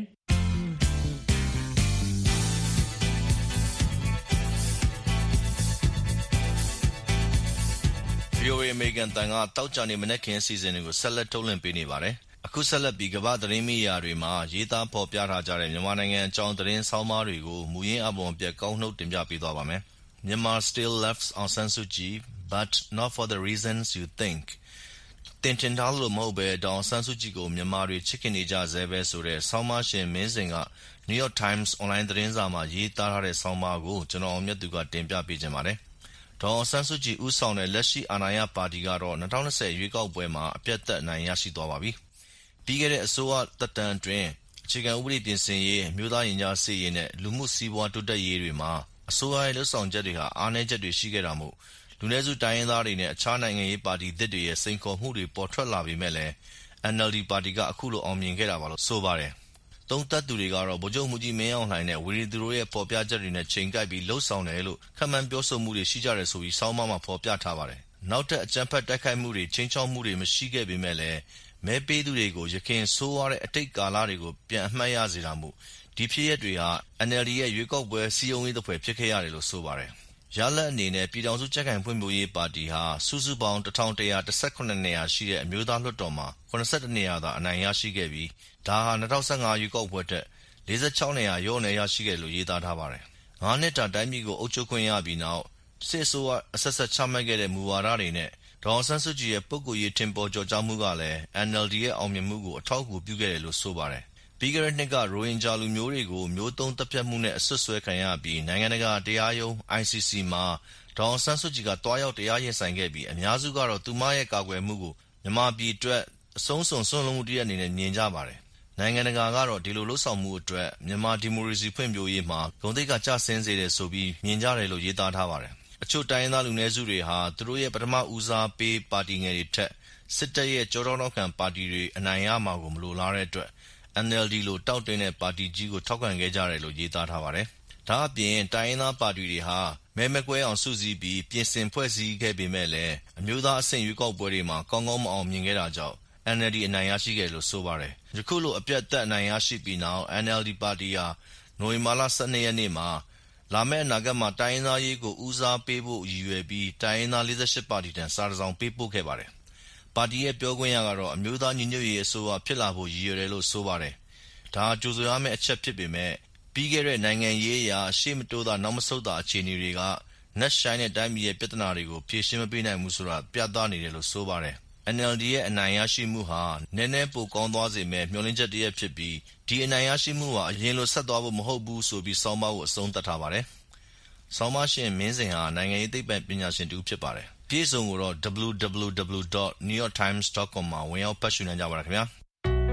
အမေရိကန်တန်ကတောက်ကြနေမနေ့ခင်စီစဉ်တွေကိုဆက်လက်ထုတ်လွှင့်ပေးနေပါတယ်။အခုဆက်လက်ပြီးကမ္ဘာသတင်းမီဒီယာတွေမှာရေးသားဖော်ပြထားကြတဲ့မြန်မာနိုင်ငံအကြောင်းသတင်းဆောင်းပါးတွေကိုမူရင်းအပေါ်ပြကောင်းနှုတ်တင်ပြပေးသွားပါမယ်။ Myanmar still loves Aung San Suu Kyi, but not for the reasons you think. တင်တင်ထားလို့မဟုတ်ပဲဒေါအောင်ဆန်းစုကြည်ကိုမြန်မာတွေချစ်ခင်နေကြဆဲပဲဆိုတဲ့ဆောင်းပါးရှင်မင်းစင်က New York Times online သတင်းစာမှာရေးသားထားတဲ့ဆောင်းပါးကိုကျွန်တော်အောင်မြတ်သူကတင်ပြပေးခြင်းပါတယ်။ဒေါအောင်ဆန်းစုကြည်ဦးဆောင်တဲ့လက်ရှိအာဏာရပါတီကတော့၂၀၂၀ရွေးကောက်ပွဲမှာအပြတ်သက်အနိုင်ရရှိသွားပါပြီ။ပြီးခဲ့တဲ့အစိုးရသက်တမ်းအတွင်းအခြေခံဥပဒေပြင်ဆင်ရေးအမျိုးသားရင်ကြားစေ့ရေးနဲ့လူမှုစီးပွားတိုးတက်ရေးတွေမှာအစိုးရရဲ့လှုပ်ဆောင်ချက်တွေဟာအားနည်းချက်တွေရှိခဲ့တာမို့လူနည်းစုတိုင်းရင်းသားတွေနဲ့အခြားနိုင်ငံရေးပါတီသစ်တွေရဲ့စိန်ခေါ်မှုတွေပေါ်ထွက်လာပေမဲ့လည်း N L D ပါတီကအခုလိုအောင်မြင်ခဲ့တာပါလို့ဆိုပါတယ်။သုံးသပ်သူတွေကတော့ဗိုလ်ချုပ်မှူးကြီးမင်းအောင်လှိုင်နဲ့ဝီရီသူတို့ရဲ့ပေါ်ပြချက်တွေနဲ့ချိန်ကိုက်ပြီးလှုပ်ဆောင်တယ်လို့ခန့်မှန်းပြောဆိုမှုတွေရှိကြတယ်ဆိုပြီးဆောင်းပါးမှာဖော်ပြထားပါတယ်။နောက်ထပ်အကြမ်းဖက်တိုက်ခိုက်မှုတွေချင်းချောက်မှုတွေမရှိခဲ့ပေမဲ့လည်းမဲပေးသူတွေကိုရခင်ဆိုးရတဲ့အတိတ်ကာလတွေကိုပြန်အမှတ်ရစေတာမို့ဒီဖြစ်ရပ်တွေဟာ N L D ရဲ့ရွေးကောက်ပွဲစည်းရုံးရေးတစ်ဖွဲ့ဖြစ်ခဲ့ရတယ်လို့ဆိုပါတယ်။ရလဒ်အနေနဲ့ပြည်ထောင်စုကြံ့ခိုင်ဖွံ့ဖြိုးရေးပါတီဟာစုစုပေါင်း၁၁၁၇နေရာရှိတဲ့အမျိုးသားလွှတ်တော်မှာ၇၁နေရာသာအနိုင်ရရှိခဲ့ပြီးဒါဟာ၂၀၁၅ရွေးကောက်ပွဲထက်၄၆နေရာလျော့နည်းရရှိခဲ့လို့ရေးသားထားပါတယ်။ငါးနှစ်တာတိုင်းပြည်ကိုအုပ်ချုပ်ခွင့်ရပြီးနောက်စစ်အစိုးရအဆက်ဆက်ချမှတ်ခဲ့တဲ့မူဝါဒတွေနဲ့ဒေါအောင်ဆန်းစုကြည်ရဲ့ပုဂ္ဂိုလ်ရေးထင်ပေါ်ကျော်ကြားမှုကလည်း N L D ရဲ့အောင်မြင်မှုကိုအထောက်အကူပြုခဲ့တယ်လို့ဆိုပါတယ်။ပြီးခဲ့တဲ့နှစ်ကရိုဟင်ဂျာလူမျိုးတွေကိုမျိုးတုံးတပ်ဖြတ်မှုနဲ့အဆွတ်ဆွဲခံရပြီးနိုင်ငံတကာတရားရုံး I C C မှာဒေါအောင်ဆန်းစုကြည်ကတွားရောက်တရားရင်ဆိုင်ခဲ့ပြီးအများစုကတော့သူမရဲ့ကာကွယ်မှုကိုမြန်မာပြည်အတွက်အဆုံးစွန်စွန့်လုံးမှုတည်းအနေနဲ့မြင်ကြပါတယ်။နိုင်ငံတကာကတော့ဒီလိုလှုပ်ဆောင်မှုအတွက်မြန်မာဒီမိုကရေစီဖွံ့ဖြိုးရေးမှာဂုဏ်သိက္ခာကျဆင်းစေတယ်ဆိုပြီးမြင်ကြတယ်လို့ရေးသားထားပါတယ်။အချို့တိုင်းရင်းသားလူနည်းစုတွေဟာသူတို့ရဲ့ပထမဦးစားပေးပါတီငယ်တွေထက်စစ်တပ်ရဲ့ကြောထောက်နောက်ခံပါတီတွေအနိုင်ရမှာကိုမလိုလားတဲ့အတွက်N L D လို့တောက်တင်တဲ့ပါတီကြီးကိုထောက်ခံခဲ့ကြတယ်လို့ရေးသားထားပါတယ်။ဒါအပြင်တိုင်းရင်းသားပါတီတွေဟာမဲမကွဲအောင်စုစည်းပြီးပြင်ဆင်ဖွဲ့စည်းခဲ့ပေမဲ့လည်းအမျိုးသားအဆင့်ရွေးကောက်ပွဲတွေမှာကောင်းကောင်းမအောင်မြင်ခဲ့တာကြောင့် N L D အနိုင်ရရှိခဲ့လို့ဆိုပါတယ်။ယခုလိုအပြတ်သက်အနိုင်ရရှိပြီးနောက် N L D ပါတီဟာနိုဝင်ဘာလ၁၂ရက်နေ့မှာလာမယ့်အနာဂတ်မှာတိုင်းရင်းသားရေးကိုဦးစားပေးဖို့ရည်ရွယ်ပြီးတိုင်းရင်းသား၄၈ပါတီထံစာတစ်စောင်ပေးပို့ခဲ့ပါတယ်။ပါတီရဲ့ပြောခွင့်ရကတော့အမျိုးသားညီညွတ်ရေးအစိုးရဖြစ်လာဖို့ရည်ရွယ်တယ်လို့ဆိုပါတယ်။ဒါကြိုဆိုရမယ့်အချက်ဖြစ်ပေမဲ့ပြီးခဲ့တဲ့နိုင်ငံရေးအရာရှေ့မတိုးတာနောက်မဆုတ်တာအခြေအနေတွေကနက်ရှိုင်းတဲ့တိုင်းပြည်ရဲ့ပြဿနာတွေကိုဖြေရှင်းမပေးနိုင်ဘူးဆိုတာပြသနေတယ်လို့ဆိုပါတယ်။ N L D ရဲ့အနိုင်ရရှိမှုဟာနည်းနည်းပိုကောင်းသွားစေမဲ့မျှော်လင့်ချက်တည်းဖြစ်ပြီးဒီအနိုင်ရရှိမှုဟာအရင်လိုဆက်သွားဖို့မဟုတ်ဘူးဆိုပြီးဆောင်းပါးကိုအဆုံးသတ်ထားပါတယ်။ဆောင်းပါးရှင်မင်းစင်ဟာနိုင်ငံရေးသိပ္ပံပညာရှင်တူဖြစ်ပါတယ်။ပြည့်စုံကိုတော့ w w w dot new york times dot com မှာဝင်ရောက်ဖတ်ရှုနိုင်ကြပါရခင်ဗျာ။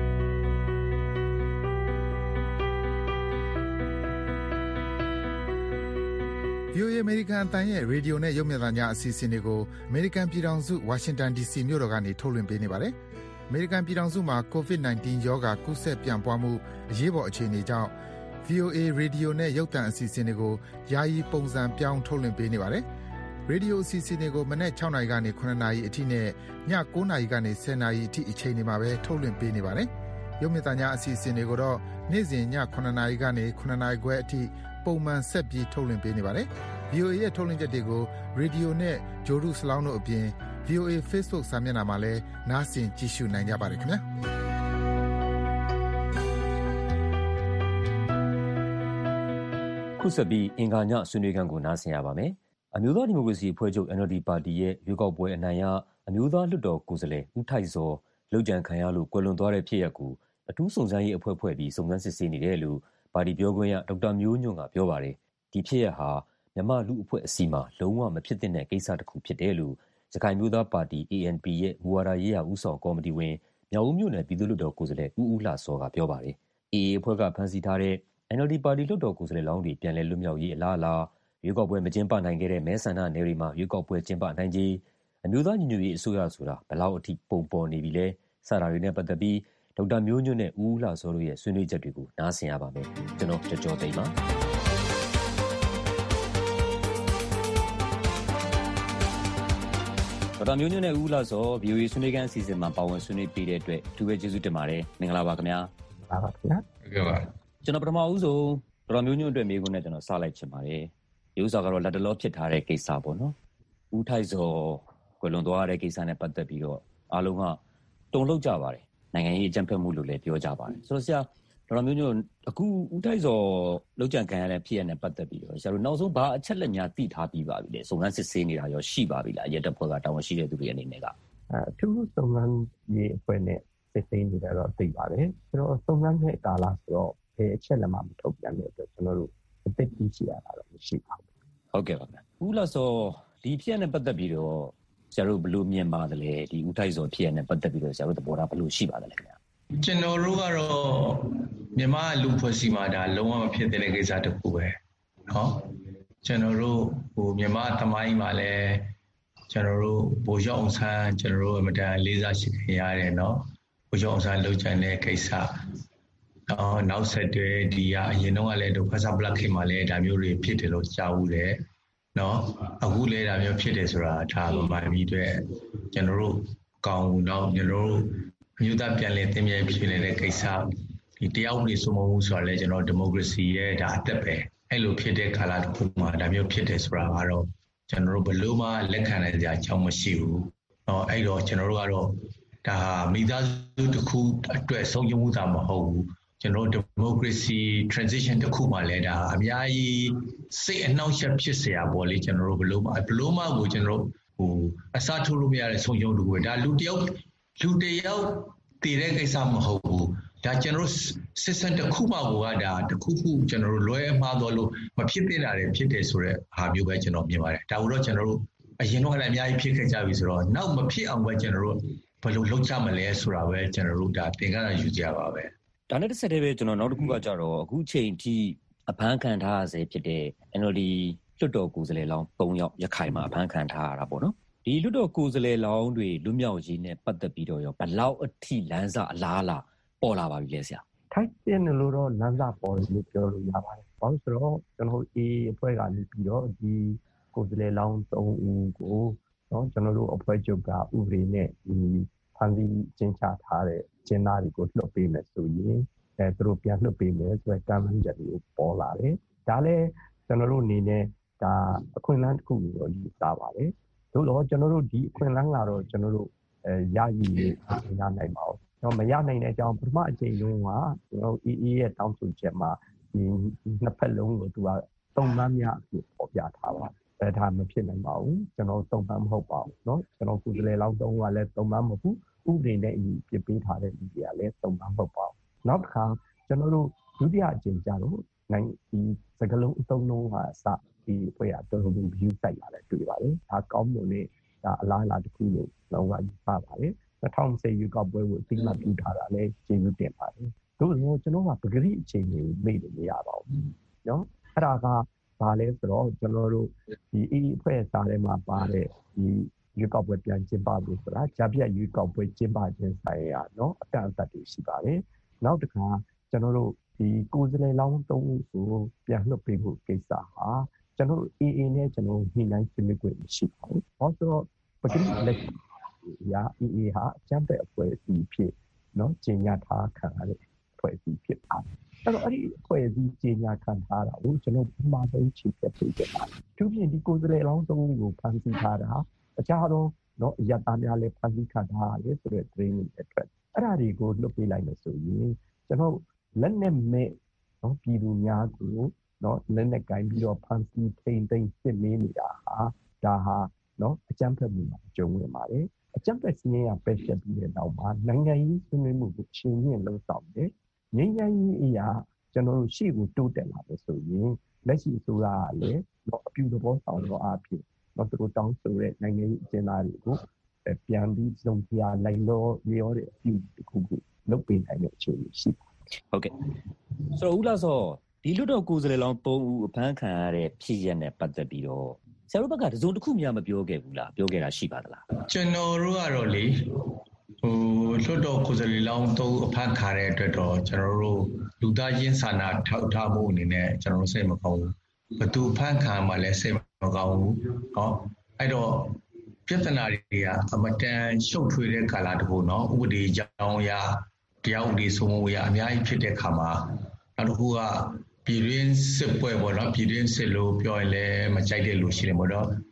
V O A အမေရိကန်အသံရဲ့ရေဒီယိုနဲ့ရုပ်မြင်သံကြားအစီအစဉ်တွေကိုအမေရိကန်ပြည်ထောင်စုဝါရှင်တန် D C မြို့တော်ကနေထုတ်လွှင့်ပေးနေပါတယ်။အမေရိကန်ပြည်ထောင်စုမှာ ကိုဗစ် ၁၉ ရောဂါကူးစက်ပြန့်ပွားမှုအရေးပေါ်အခြေအနေကြောင့် V O A ရေဒီယိုနဲ့ရုပ်သံအစီအစဉ်တွေကိုယာယီပုံစံပြောင်းထုတ်လွှင့်ပေးနေပါတယ်။ရေဒီယိုအစီအစဉ်တွေကိုမနက်၆နာရီကနေ၇နာရီအထိနဲ့ည၉နာရီကနေ၁၀နာရီအထိအချိန်တွေမှာပဲထုတ်လွှင့်ပေးနေပါတယ်။ရုပ်မြင်သံကြားအစီအစဉ်တွေကိုတော့နေ့စဉ်ည၇နာရီကနေ၇နာရီခွဲအထိပုံမှန်ဆက်ပြီးထုတ်လွှင့်ပေးနေပါတယ်။ V O A ရဲ့ထုတ်လွှင့်ချက်တွေကိုရေဒီယိုနဲ့ဂျိုဒူစလောင်းတို့အပြင် V O A Facebook စာမျက်နှာမှာလည်းနားဆင်ကြည့်ရှုနိုင်ကြပါတယ်ခင်ဗျာခုဆက်ပြီးအင်္ဂါညဆွေးနွေးခန်းကိုနားဆင်ရပါမယ်။အမျိုးသားဒီမိုကရေစီအဖွဲ့ချုပ် N L D ပါတီရဲ့ရွေးကောက်ပွဲအနိုင်ရအမျိုးသားလွှတ်တော်ကိုယ်စားလှယ်ဦးထိုက်စောလုပ်ကြံခံရလို့ကွယ်လွန်သွားတဲ့ဖြစ်ရပ်ကိုအထူးစုံစမ်းရေးအဖွဲ့ဖွဲ့ပြီးစုံစမ်းစစ်ဆေးနေတယ်လို့ပါတီပြောခွင့်ရဒေါက်တာမျိုးညွန့်ကပြောပါတယ်။ဒီဖြစ်ရပ်ဟာမြန်မာလူအဖွဲ့အစည်းမှာလုံးဝမဖြစ်သင့်တဲ့ကိစ္စတစ်ခုဖြစ်တယ်လို့ရခိုင်မျိုးသားပါတီ A N P ရဲ့မူဝါဒရေးရာဦးဆောင်ကော်မတီဝင်မြောက်ဦးမြို့နယ်ပြည်သူ့လွှတ်တော်ကိုယ်စားလှယ်ဦးဦးလှစောကပြောပါတယ်။ A A အဖွဲ့ကဖမ်းဆီးထားတဲ့ N L D ပါတီလွှတ်တော်ကိုယ်စားလှယ်လောင်းတွေပြန်လည်လွတ်မြောက်ရေးအလားအလာရွေးကောက်ပွဲမကျင်းပနိုင်ခဲ့တဲ့မဲဆန္ဒနယ်တွေမှာရွေးကောက်ပွဲကျင်းပနိုင်ခြေအမျိုးသားညီညွတ်ရေးအစိုးရဆိုတာဘယ်လောက်အထိပုံပေါ်နေပြီလဲစတာတွေနဲ့ပတ်သက်ပြီးဒေါက်တာမျိုးညွန့်နဲ့ဦးဦးလှစောတို့ရဲ့ဆွေးနွေးချက်တွေကိုနားဆင်ရပါမယ်။ကျွန်တော်ကြော်ကြော်သိမ်းပါဒေါက်တာမျိုးညွန့်နဲ့ဦးလာစော V O A ဆွေးနွေးခန်းအစီအစဉ်မှာပါဝင်ဆွေးနွေးပေးတဲ့အတွက်အထူးပဲကျေးဇူးတင်ပါတယ်မင်္ဂလာပါခင်ဗျာပါပါခင်ဗျာဟုတ်ကဲ့ပါကျွန်တော်ပထမဦးဆုံးဒေါက်တာမျိုးညွန့်အတွက်မေးခွန်းနဲ့ကျွန်တော်စလိုက်ချင်ပါတယ်ဒီဥစ္စာကတော့လက်တလောဖြစ်ထားတဲ့ကိစ္စပေါ့နော်ဦးထိုက်စောကွယ်လွန်သွားတဲ့ကိစ္စနဲ့ပတ်သက်ပြီးတော့အားလုံးကတုန်လှုပ်ကြပါတယ်နိုင်ငံရေးအကြမ်းဖက်မှုလို့လည်းပြောကြပါတယ်ဆိုတော့ဆရာဒေါက်တာမျိုးညိုအခုဦးထိုက်စောလောက်ကြံခံရတဲ့ဖြစ်ရတဲ့ပတ်သက်ပြီးတော့ဆရာတို့နောက်ဆုံးဘာအချက်လက်များသိထားပြီးပါပြီလဲစုံစမ်းစစ်ဆေးနေတာရောရှိပါပြီလားရဲတပ်ဖွဲ့ကတာဝန်ရှိတဲ့သူတွေအနေနဲ့ကအထူးစုံစမ်းရေးအဖွဲ့နဲ့စစ်ဆေးနေတယ်တော့သိပါတယ်ဆိုတော့စုံစမ်းတဲ့ကာလဆိုတော့အဲအချက်လက်မှမထုတ်ပြန်တဲ့အတွက်ကျွန်တော်တို့အသိသိရှိရတာတော့မရှိပါဘူးဟုတ်ကဲ့ပါဗျာဦးလာစောဒီဖြစ်ရတဲ့ပတ်သက်ပြီးတော့ဆရာတို့ဘယ်လိုမြင်ပါသလဲဒီဦးထိုက်စောဖြစ်ရတဲ့ပတ်သက်ပြီးတော့ဆရာတို့သဘောထားဘယ်လိုရှိပါသလဲခင်ဗျာကျွန်တော်တို့ကတော့မြန်မာလူဖွဲ့စည်းမှာဒါလုံးဝမဖြစ်တဲ့ကိစ္စတစ်ခုပဲเนาะကျွန်တော်တို့ဟိုမြန်မာသမိုင်းမှာလည်းကျွန်တော်တို့ဗိုလ်ချုပ်အောင်ဆန်းကျွန်တော်တို့အမတန်လေးစားရှိခင်ရတယ်เนาะဗိုလ်ချုပ်အောင်ဆန်းလှုပ်ချင်တဲ့ကိစ္စเนาะနောက်ဆက်တွဲဒီကအရင်တော့ကလည်းဒုဖဆာဘလက်ခေမှာလည်းဒါမျိုးတွေဖြစ်တယ်လို့ကြားဦးတယ်เนาะအခုလည်းဒါမျိုးဖြစ်တယ်ဆိုတာဒါဗမာပြည်အတွက်ကျွန်တော်တို့ကောင်းဦးတော့ကျွန်တော်တို့မြို့သားပြန်လည်သင်မြဲဖြစ်နေတဲ့ကိစ္စဒီတရားဥပဒေစိုးမိုးမှုဆိုတာလည်းကျွန်တော်ဒီမိုကရေစီရဲ့ဒါအသက်ပဲအဲ့လိုဖြစ်တဲ့ကာလတစ်ခုမှာဒါမျိုးဖြစ်တယ်ဆိုတာကတော့ကျွန်တော်တို့ဘယ်လိုမှလက်ခံနိုင်ကြအကြောင်းမရှိဘူး။တော့အဲ့တော့ကျွန်တော်တို့ကတော့ဒါဟာမိသားစုတစ်ခုအတွက်ဆုံးယုံမှုသာမဟုတ်ဘူး။ကျွန်တော်တို့ဒီမိုကရေစီ transition တစ်ခုမှလည်းဒါအများကြီးစိတ်အနှောင့်အယှက်ဖြစ်เสียပေါ်လေကျွန်တော်တို့ဘယ်လိုမှဘယ်လိုမှကိုကျွန်တော်တို့ဟိုအစားထိုးလို့မရတဲ့ဆုံးယုံတစ်ခုပဲဒါလူတယောက်လူတယောက်တည်တဲ့ကိစ္စမဟုတ်ဘူးဒါကျွန်တော်တို့ system တစ်ခုမှကိုကဒါတစ်ခုခုကျွန်တော်တို့လွဲမှားသွားလို့မဖြစ်သင့်တာတွေဖြစ်တယ်ဆိုတော့ဟာမျိုးပဲကျွန်တော်မြင်ပါတယ်ဒါကိုတော့ကျွန်တော်တို့အရင်တော့လည်းအများကြီးဖြစ်ခဲ့ကြပြီဆိုတော့နောက်မဖြစ်အောင်ပဲကျွန်တော်တို့ဘယ်လိုလုပ်ကြမလဲဆိုတာပဲကျွန်တော်တို့ဒါသင်ခန်းစာယူကြပါပဲဒါနဲ့တစ်ဆက်တည်းပဲကျွန်တော်နောက်တစ်ခုကကြတော့အခုချိန်ထိအဖမ်းခံထားရစေဖြစ်တဲ့ N L D လွှတ်တော်ကိုယ်စားလှယ်လောင်း၃ယောက်ရခိုင်မှာအဖမ်းခံထားရတာပေါ့နော်ဒီလွှတ်တော်ကိုယ်စားလှယ်လောင်းတွေလွတ်မြောက်ရေးနဲ့ပတ်သက်ပြီးတော့ရောဘယ်လောက်အထိလမ်းစာအလားလားပေါ်လာပါပြီလဲဆရာထိုက်တဲ့လို့တော့လမ်းစာပေါ်တယ်လို့ပြောလို့ရပါတယ်။ဘာလို့ဆိုတော့ကျွန်တော်အေးအဖွဲ့ကနေပြီးတော့ဒီကိုယ်စားလှယ်လောင်း၃ဦးကိုနော်ကျွန်တော်တို့အဖွဲ့ချုပ်ကဥပဒေနဲ့ဒီဖန်တီးကျင်းချထားတဲ့ကျင်းသားတွေကိုလွှတ်ပေးမယ်ဆိုရင်အဲသူတို့ပြန်လွှတ်ပေးမယ်ဆိုတဲ့ကမ်းလှမ်းချက်တွေပေါ်လာတယ်။ဒါလည်းကျွန်တော်တို့အနေနဲ့ဒါအခွင့်အလမ်းတစ်ခုကိုယူဆပါတယ်။သို့တော့ကျွန်တော်တို့ဒီအခွင့်အလမ်းကတော့ကျွန်တော်တို့အဲရယူရနိုင်ပါဘူး။တော့မရနိုင်တဲ့အကြောင်းပထမအချိန်လုံးကကျွန်တော် E E ရဲ့တောင်းဆိုချက်မှာဒီနှစ်ဖက်လုံးကိုသူကသုံးပန်းများအဖြစ်ပေါ်ပြထားပါအဲဒါမဖြစ်နိုင်ပါဘူးကျွန်တော်သုံးပန်းမဟုတ်ပါဘူးเนาะကျွန်တော်ကုသလေလောက်သုံးကလည်းသုံးပန်းမဟုတ်ဘူးဥပဒေနဲ့အညီပြပေးထားတဲ့လူတွေကလည်းသုံးပန်းမဟုတ်ပါဘူးနောက်တစ်ခါကျွန်တော်တို့ဒုတိယအကြိမ်ကြတော့နိုင်ဒီစကလုံးအသုံးလုံးဟာစဒီဖွဲ့ရတော်တော် view စိုက်လာတယ်တွေ့ပါတယ်ဒါကောင်းမွန်တဲ့ဒါအလားအလာတစ်ခုလို့လောကယူဆပါတယ်၂၀၂၀ရွေးကောက်ပွဲကိုအသိမှတ်ပြုထားတာလည်းကျေးဇူးတင်ပါတယ်။တို့တော့ကျွန်တော်ကပဂရိအခြေအနေမေ့လို့မရပါဘူး။နော်အဲ့ဒါကဘာလဲဆိုတော့ကျွန်တော်တို့ဒီအေးအဖွဲ့စားထဲမှာပါတဲ့ဒီရွေးကောက်ပွဲပြန်ကျင်းပလို့ဆိုတာဂျာပြတ်ရွေးကောက်ပွဲကျင်းပခြင်းဆိုင်ရာနော်အကန့်အသတ်တွေရှိပါတယ်။နောက်တစ်ခါကျွန်တော်တို့ဒီကိုယ်စားလှယ်လောင်းသုံးဦးကိုပြန်လွှတ်ပေးဖို့ကိစ္စဟာကျွန်တော်တို့အေးအေးနဲ့ကျွန်တော်ညှိနှိုင်းဆွေးနွေးခွင့်မရှိပါဘူး။ဟောဆိုတော့ပဂရိလက်ရာအေးအေးဟာအကျံပဲအဖွဲ့အစည်းဖြစ်နော်ကျင်းညာထားခံရတဲ့အဖွဲ့အစည်းဖြစ်ပါတယ်အဲ့တော့အဲ့ဒီအဖွဲ့အစည်းကျင်းညာခံထားတာကိုကျွန်တော်ပထမဆုံးချိန်ပြပေးခဲ့ပါတယ်သူပြင်ဒီကိုယ်စားလှယ်လောင်းသုံးဦးကိုဖန်ဆီးထားတာအခြားတော့နော်အရတားများလည်းဖန်ဆီးခံထားရတယ်ဆိုတဲ့ training တွေအတွက်အဲ့ဒါတွေကိုလွတ်ပေးလိုက်လို့ဆိုရင်ကျွန်တော်လက်နဲ့မဲ့နော်ပြည်သူများကိုနော်လက်နဲ့ကင်ပြီးတော့ဖန်ဆီးထိန်သိမ်းစစ်မေးနေတာဟာဒါဟာနော်အကြမ်းဖက်မှုမှာကြုံဝင်ပါတယ်အကြမ်းဖက်စည်းရပဲရှက်ပြီးတဲ့နောက်မှာနိုင်ငံရေးဆွေးနွေးမှုကိုချိန်မြင့်လုပ်ဆောင်တယ်ငြိမ်းချမ်းရေးအရာကျွန်တော်တို့ရှေ့ကိုတိုးတက်လာတယ်ဆိုရင်လက်ရှိအစိုးရကလည်းတော့အပြုသဘောဆောင်တော့အဖြစ်တော့သူတို့တောင်းဆိုတဲ့နိုင်ငံရေးအကျဉ်းသားတွေကိုပြန်ပြီးစုံပြလိုက်လို့ရောတဲ့အပြုတစ်ခုခုလုပ်ပေးနိုင်တဲ့အခြေအနေရှိပါတယ်ဟုတ်ကဲ့ဆိုတော့ဦးလာစောဒီလွတ်တော်ကိုယ်စားလှယ်လောင်း၃ဦးအဖမ်းခံရတဲ့ဖြစ်ရပ်နဲ့ပတ်သက်ပြီးတော့ဆရာတို့ဘက်ကတစုံတစ်ခုမှမပြောခဲ့ဘူးလားပြောခဲ့တာရှိပါသလားကျွန်တော်တို့ကတော့လေဟိုလွတ်တော်ကိုယ်စားလှယ်လောင်းသုံးအဖမ်းခံရတဲ့အတွက်တော့ကျွန်တော်တို့လူသားချင်းစာနာထောက်ထားမှုအနေနဲ့ကျွန်တော်တို့စိတ်မကောင်းဘူးဘသူဖမ်းခံမှလည်းစိတ်မကောင်းဘူးเนาะအဲ့တော့ပြဿနာတွေကအမတန်ရှုပ်ထွေးတဲ့ကာလတခုเนาะဥပဒေကြောင်းအရတရားဥပဒေစိုးမိုးရေးအများကြီးဖြစ်တဲ့ခါမှာနောက်တစ်ခုကပြည်တွင်းစစ်ပွဲပေါ့နော်ပြည်တွင်းစစ်လို့ပြောရင်လည်းမကြိုက်တဲ့လူရှိတယ်ပေါ့နော်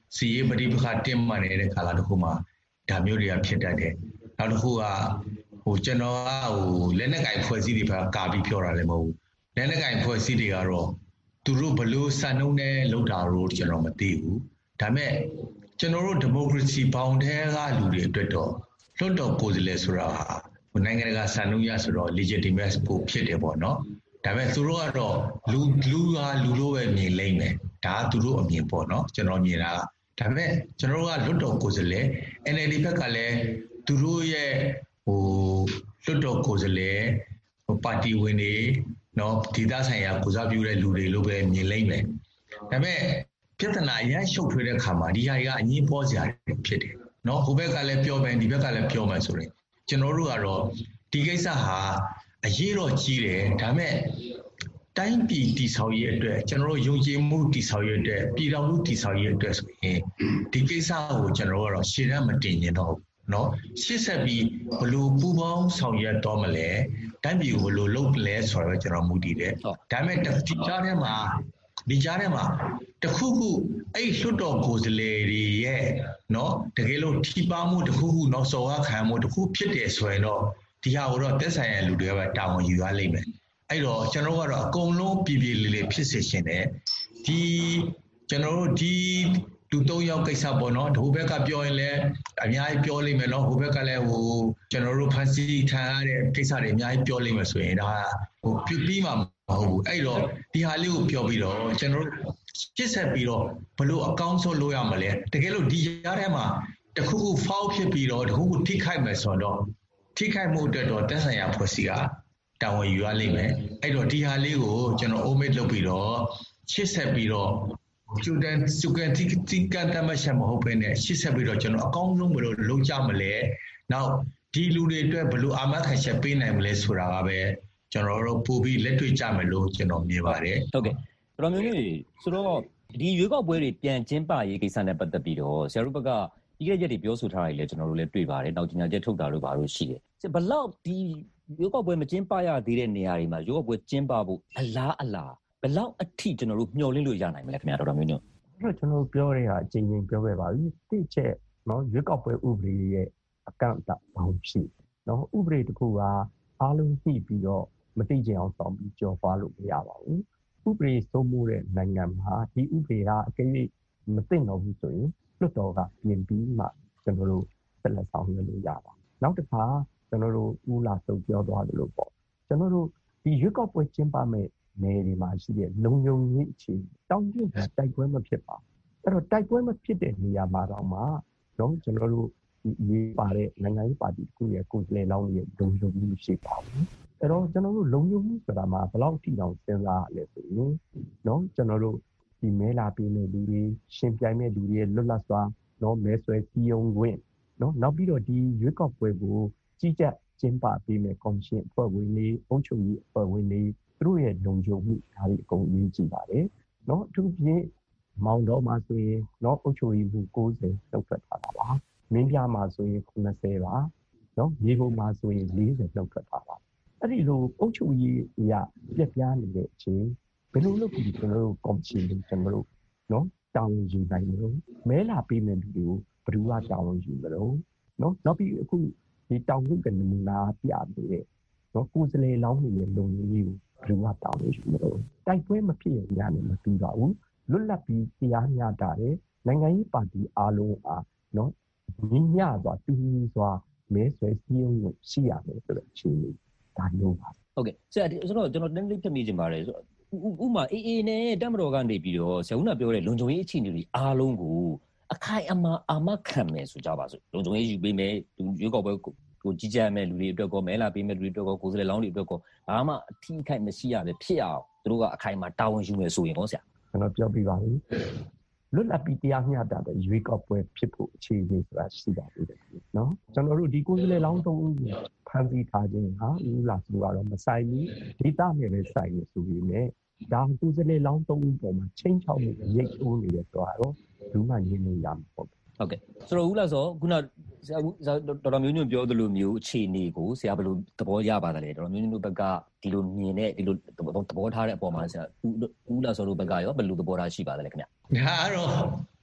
စီရေးပဋိပက္ခတင်းမာနေတဲ့ကာလတစ်ခုမှာဒါမျိုးတွေကဖြစ်တတ်တယ်နောက်တစ်ခုကဟိုကျွန်တော်ကဟိုလက်နက်ကင်ဖွဲ့စည်းတွေပဲကာပြီးပြောတာလည်းမဟုတ်ဘူးလက်နက်ကင်ဖွဲ့စည်းတွေကတော့သူတို့ဘလို့စံနှုန်းနဲ့လောက်တာလို့ကျွန်တော်မသိဘူးဒါပေမဲ့ကျွန်တော်တို့ဒီမိုကရေစီဘောင်ထဲကလူတွေအတွက်တော့လွတ်တော်ကိုယ်စားလှယ်ဆိုတာဟိုနိုင်ငံတကာစံနှုန်းရဆိုတော့ legitimate ပိုဖြစ်တယ်ပေါ့နော်ဒါပေမဲ့သူတို့ကတော့လူလူကလူလိုပဲမြင်လိမ့်မယ်ဒါကသူတို့အမြင်ပေါ့နော်ကျွန်တော်မြင်တာကဒါပေမဲ့ကျွန်တော်တို့ကလွတ်တော်ကိုယ်စားလှယ် N L D ဘက်ကလည်းသူတို့ရဲ့ဟိုလွတ်တော်ကိုယ်စားလှယ်ဟိုပါတီဝင်တွေနော်ဒေသဆိုင်ရာကိုစားပြုတဲ့လူတွေလိုပဲမြင်လိမ့်မယ်ဒါပေမဲ့ပြဿနာရရှုပ်ထွေးတဲ့ခါမှာဒီဟာကြီးကအငြင်းပေါ်စရာဖြစ်တယ်နော်ဟိုဘက်ကလည်းပြောမယ်ဒီဘက်ကလည်းပြောမယ်ဆိုရင်ကျွန်တော်တို့ကတော့ဒီကိစ္စဟာအရေးတော့ကြီးတယ်ဒါပေမဲ့တိုင်းပြည်တည်ဆောက်ရေးအတွက်ကျွန်တော်တို့ယုံကြည်မှုတည်ဆောက်ရေးအတွက်ပြည်ထောင်စုတည်ဆောက်ရေးအတွက်ဆိုရင်ဒီကိစ္စကိုကျွန်တော်တို့ကတော့ရှေ့တန်းမတင်ရင်တော့နော်ရှေ့ဆက်ပြီးဘလို့ပူပေါင်းဆောင်ရွက်တော့မလဲတိုင်းပြည်ကိုဘလို့လုပ်လဲဆိုတော့ကျွန်တော်မူတည်တယ်ဒါပေမဲ့ဒီကြားထဲမှာဒီကြားထဲမှာတခုခုအဲ့လွတ်တော်ကိုယ်စားလှယ်တွေရဲ့နော်တကယ်လို့ထိပါမှုတခုခုနော်စော်ကားခံမှုတခုဖြစ်တယ်ဆိုရင်တော့ဒီဟာကိုတော့သက်ဆိုင်ရာလူတွေကပဲတာဝန်ယူရလိမ့်မယ်အဲ့တော့ကျွန်တော်ကတော့အကုန်လုံးပြည်ပြည်လေးလေးဖြစ်စေရှင်တယ်ဒီကျွန်တော်တို့ဒီလူသုံးယောက်ကိစ္စပေါ့နော်ဟိုဘက်ကပြောရင်လည်းအများကြီးပြောလိမ့်မယ်နော်ဟိုဘက်ကလည်းဟိုကျွန်တော်တို့ဖန်စီခံရတဲ့ကိစ္စတွေအများကြီးပြောလိမ့်မယ်ဆိုရင်ဒါဟိုပြပြီးမှမဟုတ်ဘူးအဲ့တော့ဒီဟာလေးကိုပြောပြီးတော့ကျွန်တော်တို့ရှင်းဆက်ပြီးတော့ဘလို့အကောင်းဆုံးလုပ်ရမလဲတကယ်လို့ဒီရားထဲမှာတခုခု foul ဖြစ်ပြီးတော့တခုခုထိခိုက်မယ်ဆိုတော့ထိခိုက်မှုအတွက်တော့တက်ဆိုင်ရာဖွဲ့စည်းကတာဝန်ယူရလိမ့်မယ်အဲ့တော့ဒီဟာလေးကိုကျွန်တော် omit လုပ်ပြီးတော့ရှင်းဆက်ပြီးတော့ကျူတန်စုကန်တိတိကန်တမရှမဟုတ်ပဲနဲ့ရှင်းဆက်ပြီးတော့ကျွန်တော်အကောင်းဆုံးဘလို့လုပ်ကြမလဲနောက်ဒီလူတွေအတွက်ဘလို့အာမခံချက်ပေးနိုင်မလဲဆိုတာကပဲကျွန်တော်တို့ပို့ပြီးလက်တွေ့ကြမယ်လို့ကျွန်တော်မြင်ပါတယ်ဟုတ်ကဲ့တော်တော်မျိုးမျိုးဆိုတော့ဒီရွေးကောက်ပွဲတွေပြန်ကျင်းပရေးကိစ္စနဲ့ပတ်သက်ပြီးတော့ဆရာတို့ဘက်ကဒီကရက်တွေပြောဆိုထားတာလည်းကျွန်တော်တို့လည်းတွေ့ပါတယ်နောက်ကျညာချက်ထုတ်တာလို့ပါလို့ရှိတယ်ဘလောက်ဒီရွေးကောက်ပွဲမကျင်းပရသေးတဲ့နေရာတွေမှာရွေးကောက်ပွဲကျင်းပဖို့အလားအလာဘလောက်အထိကျွန်တော်တို့မျှော်လင့်လို့ရနိုင်မလဲခင်ဗျာတော်တော်မျိုးမျိုးအဲ့တော့ကျွန်တော်ပြောရတာအချိန်ချင်းပြောခဲ့ပါပြီတိချက်နော်ရွေးကောက်ပွဲဥပဒေရဲ့အကန့်အသတ်ပေါင်းရှိနော်ဥပဒေတစ်ခုကအားလုံးသိပြီးတော့မတိကျအောင်ဆောင်ပြီးကြော်သွားလို့မရပါဘူးဥပဒေစိုးမိုးတဲ့နိုင်ငံမှာဒီဥပဒေကအကယ်၍မသိတော့ဘူးဆိုရင်လွှတ်တော်ကပြင်ပြီးမှကျွန်တော်တို့ဆက်လက်ဆောင်ရွက်လို့ရပါနောက်တစ်ခါကျွန်တော်တို့ဦးလာစုပ်ပြောသွားတယ်လို့ပေါ့ကျွန်တော်တို့ဒီရွေးကောက်ပွဲကျင်းပမဲ့နေဒီမှာရှိတဲ့လုံခြုံရေးအခြေတောင်းကျမှာတိုက်ပွဲမဖြစ်ပါအဲ့တော့တိုက်ပွဲမဖြစ်တဲ့နေရာမှာတော့မှတော့ကျွန်တော်တို့ဒီရေးပါတဲ့နိုင်ငံရေးပါတီတစ်ခုရဲ့ကိုယ်စားလှယ်လောင်းရဲ့လုံခြုံရေးရှိပါဘူးအဲ့တော့ကျွန်တော်တို့လုံခြုံမှုဆိုတာမှာဘယ်လောက်ထိတောင်စဉ်းစားရလဲဆိုရင်နော်ကျွန်တော်တို့ဒီမဲလာပေးမဲ့လူတွေရှင်ပြိုင်မဲ့လူတွေလွတ်လပ်စွာနော်မဲဆွဲစည်းရုံးခွင့်နော်နောက်ပြီးတော့ဒီရွေးကောက်ပွဲကိုကြီးကြပ်ကျင်းပပေးမဲ့ကော်မရှင်အဖွဲ့ဝင်တွေအုပ်ချုပ်ရေးအဖွဲ့ဝင်တွေသူတို့ရဲ့လုံခြုံမှုဒါတွေအကုန်အရေးကြီးပါတယ်နော်အထူးဖြင့်မောင်တော်မှာဆိုရင်နော်အုပ်ချုပ်ရေးမှု၉၀လောက်ထွက်ထားတာပါမင်းပြမှာဆိုရင်၉၀ပါနော်မြေပုံမှာဆိုရင်၄၀လောက်ထွက်ထားပါအဲ့ဒီလိုအုပ်ချုပ်ရေးအရာပြက်ပြားနေတဲ့အချိန်ဘယ်လိုလုပ်ပြီးကျွန်တော်တို့ကော်မရှင်တွေကျွန်တော်တို့နော်တာဝန်ယူနိုင်လို့မဲလာပေးမဲ့လူတွေကိုဘယ်သူကတာဝန်ယူမလို့နော်နောက်ပြီးအခုဒီတောင်ရုပ်ကနမူနာပြနေတဲ့နော်ကိုယ်စလေလောင်းနေတဲ့လုံကြီးကိုဘယ်သူကတာဝန်ယူမလို့တိုက်ပွဲမဖြစ်ရင်ညာလည်းမပြီးပါဘူးလွတ်လပ်ပြီးတရားမျှတတဲ့နိုင်ငံရေးပါတီအားလုံးအားနော်ညီမျှစွာတူညီစွာမဲဆွယ်စည်းရုံးလို့ရှိရမယ်ဆိုတဲ့အခြေအနေဒါမျိုးပါဟုတ်ကဲ့ဆရာဆိုတော့ကျွန်တော်တင်းလေးဖြစ်မိချင်ပါတယ်ဆိုတော့ဥမာအေးအေးနဲ့တက်မတော်ကနေပြီးတော့ဆရာဦးနာပြောတဲ့လုံခြုံရေးအခြေအနေတွေအားလုံးကိုအခိုင်အမာအာမခံမယ်ဆိုကြပါစို့လုံခြုံရေးယူပေးမယ်လူရွေးကောက်ပွဲကိုကြီးကြပ်မယ်လူတွေအတွက်ကောမဲလာပေးမယ်လူတွေအတွက်ကောကိုယ်စားလှယ်လောင်းတွေအတွက်ကောဘာမှအထီးခိုက်မရှိရပဲဖြစ်အောင်သူတို့ကအခိုင်အမာတာဝန်ယူမယ်ဆိုရင်ကောဆရာကျွန်တော်ပြောပြပါမယ်လွတ်လပ်ပြီးတရားမျှတတဲ့ရွေးကောက်ပွဲဖြစ်ဖို့အခြေအနေဆိုတာရှိပါသေးတယ်နော်ကျွန်တော်တို့ဒီကိုယ်စားလှယ်လောင်းသုံးဦးဖန်ပြီးထားခြင်းဟာဦးလာဆိုတော့မဆိုင်ဘူးဒေသနဲ့ပဲဆိုင်နေဆိုပြီးနဲ့ဒါကိုယ်စားလှယ်လောင်းသုံးဦးပေါ်မှာချင်းချောက်မှုရိတ်အိုးနေတယ်ဆိုတော့ဘူးမှညင်းလို့ရမှာပေါ့ဟုတ်ကဲ့ဆိုတော့ဦးလာဆိုခုနဆရာတော်တော်မျိုးမျိုးပြောသလိုမျိုးအခြေအနေကိုဆရာဘယ်လိုသဘောရပါသလဲတော်တော်မျိုးမျိုးဘက်ကဒီလိုမြင်တဲ့ဒီလိုသဘောထားတဲ့အပေါ်မှာဆရာဦးလာဆိုတို့ဘက်ကရောဘယ်လိုသဘောထားရှိပါသလဲခင်ဗျဒါကတော့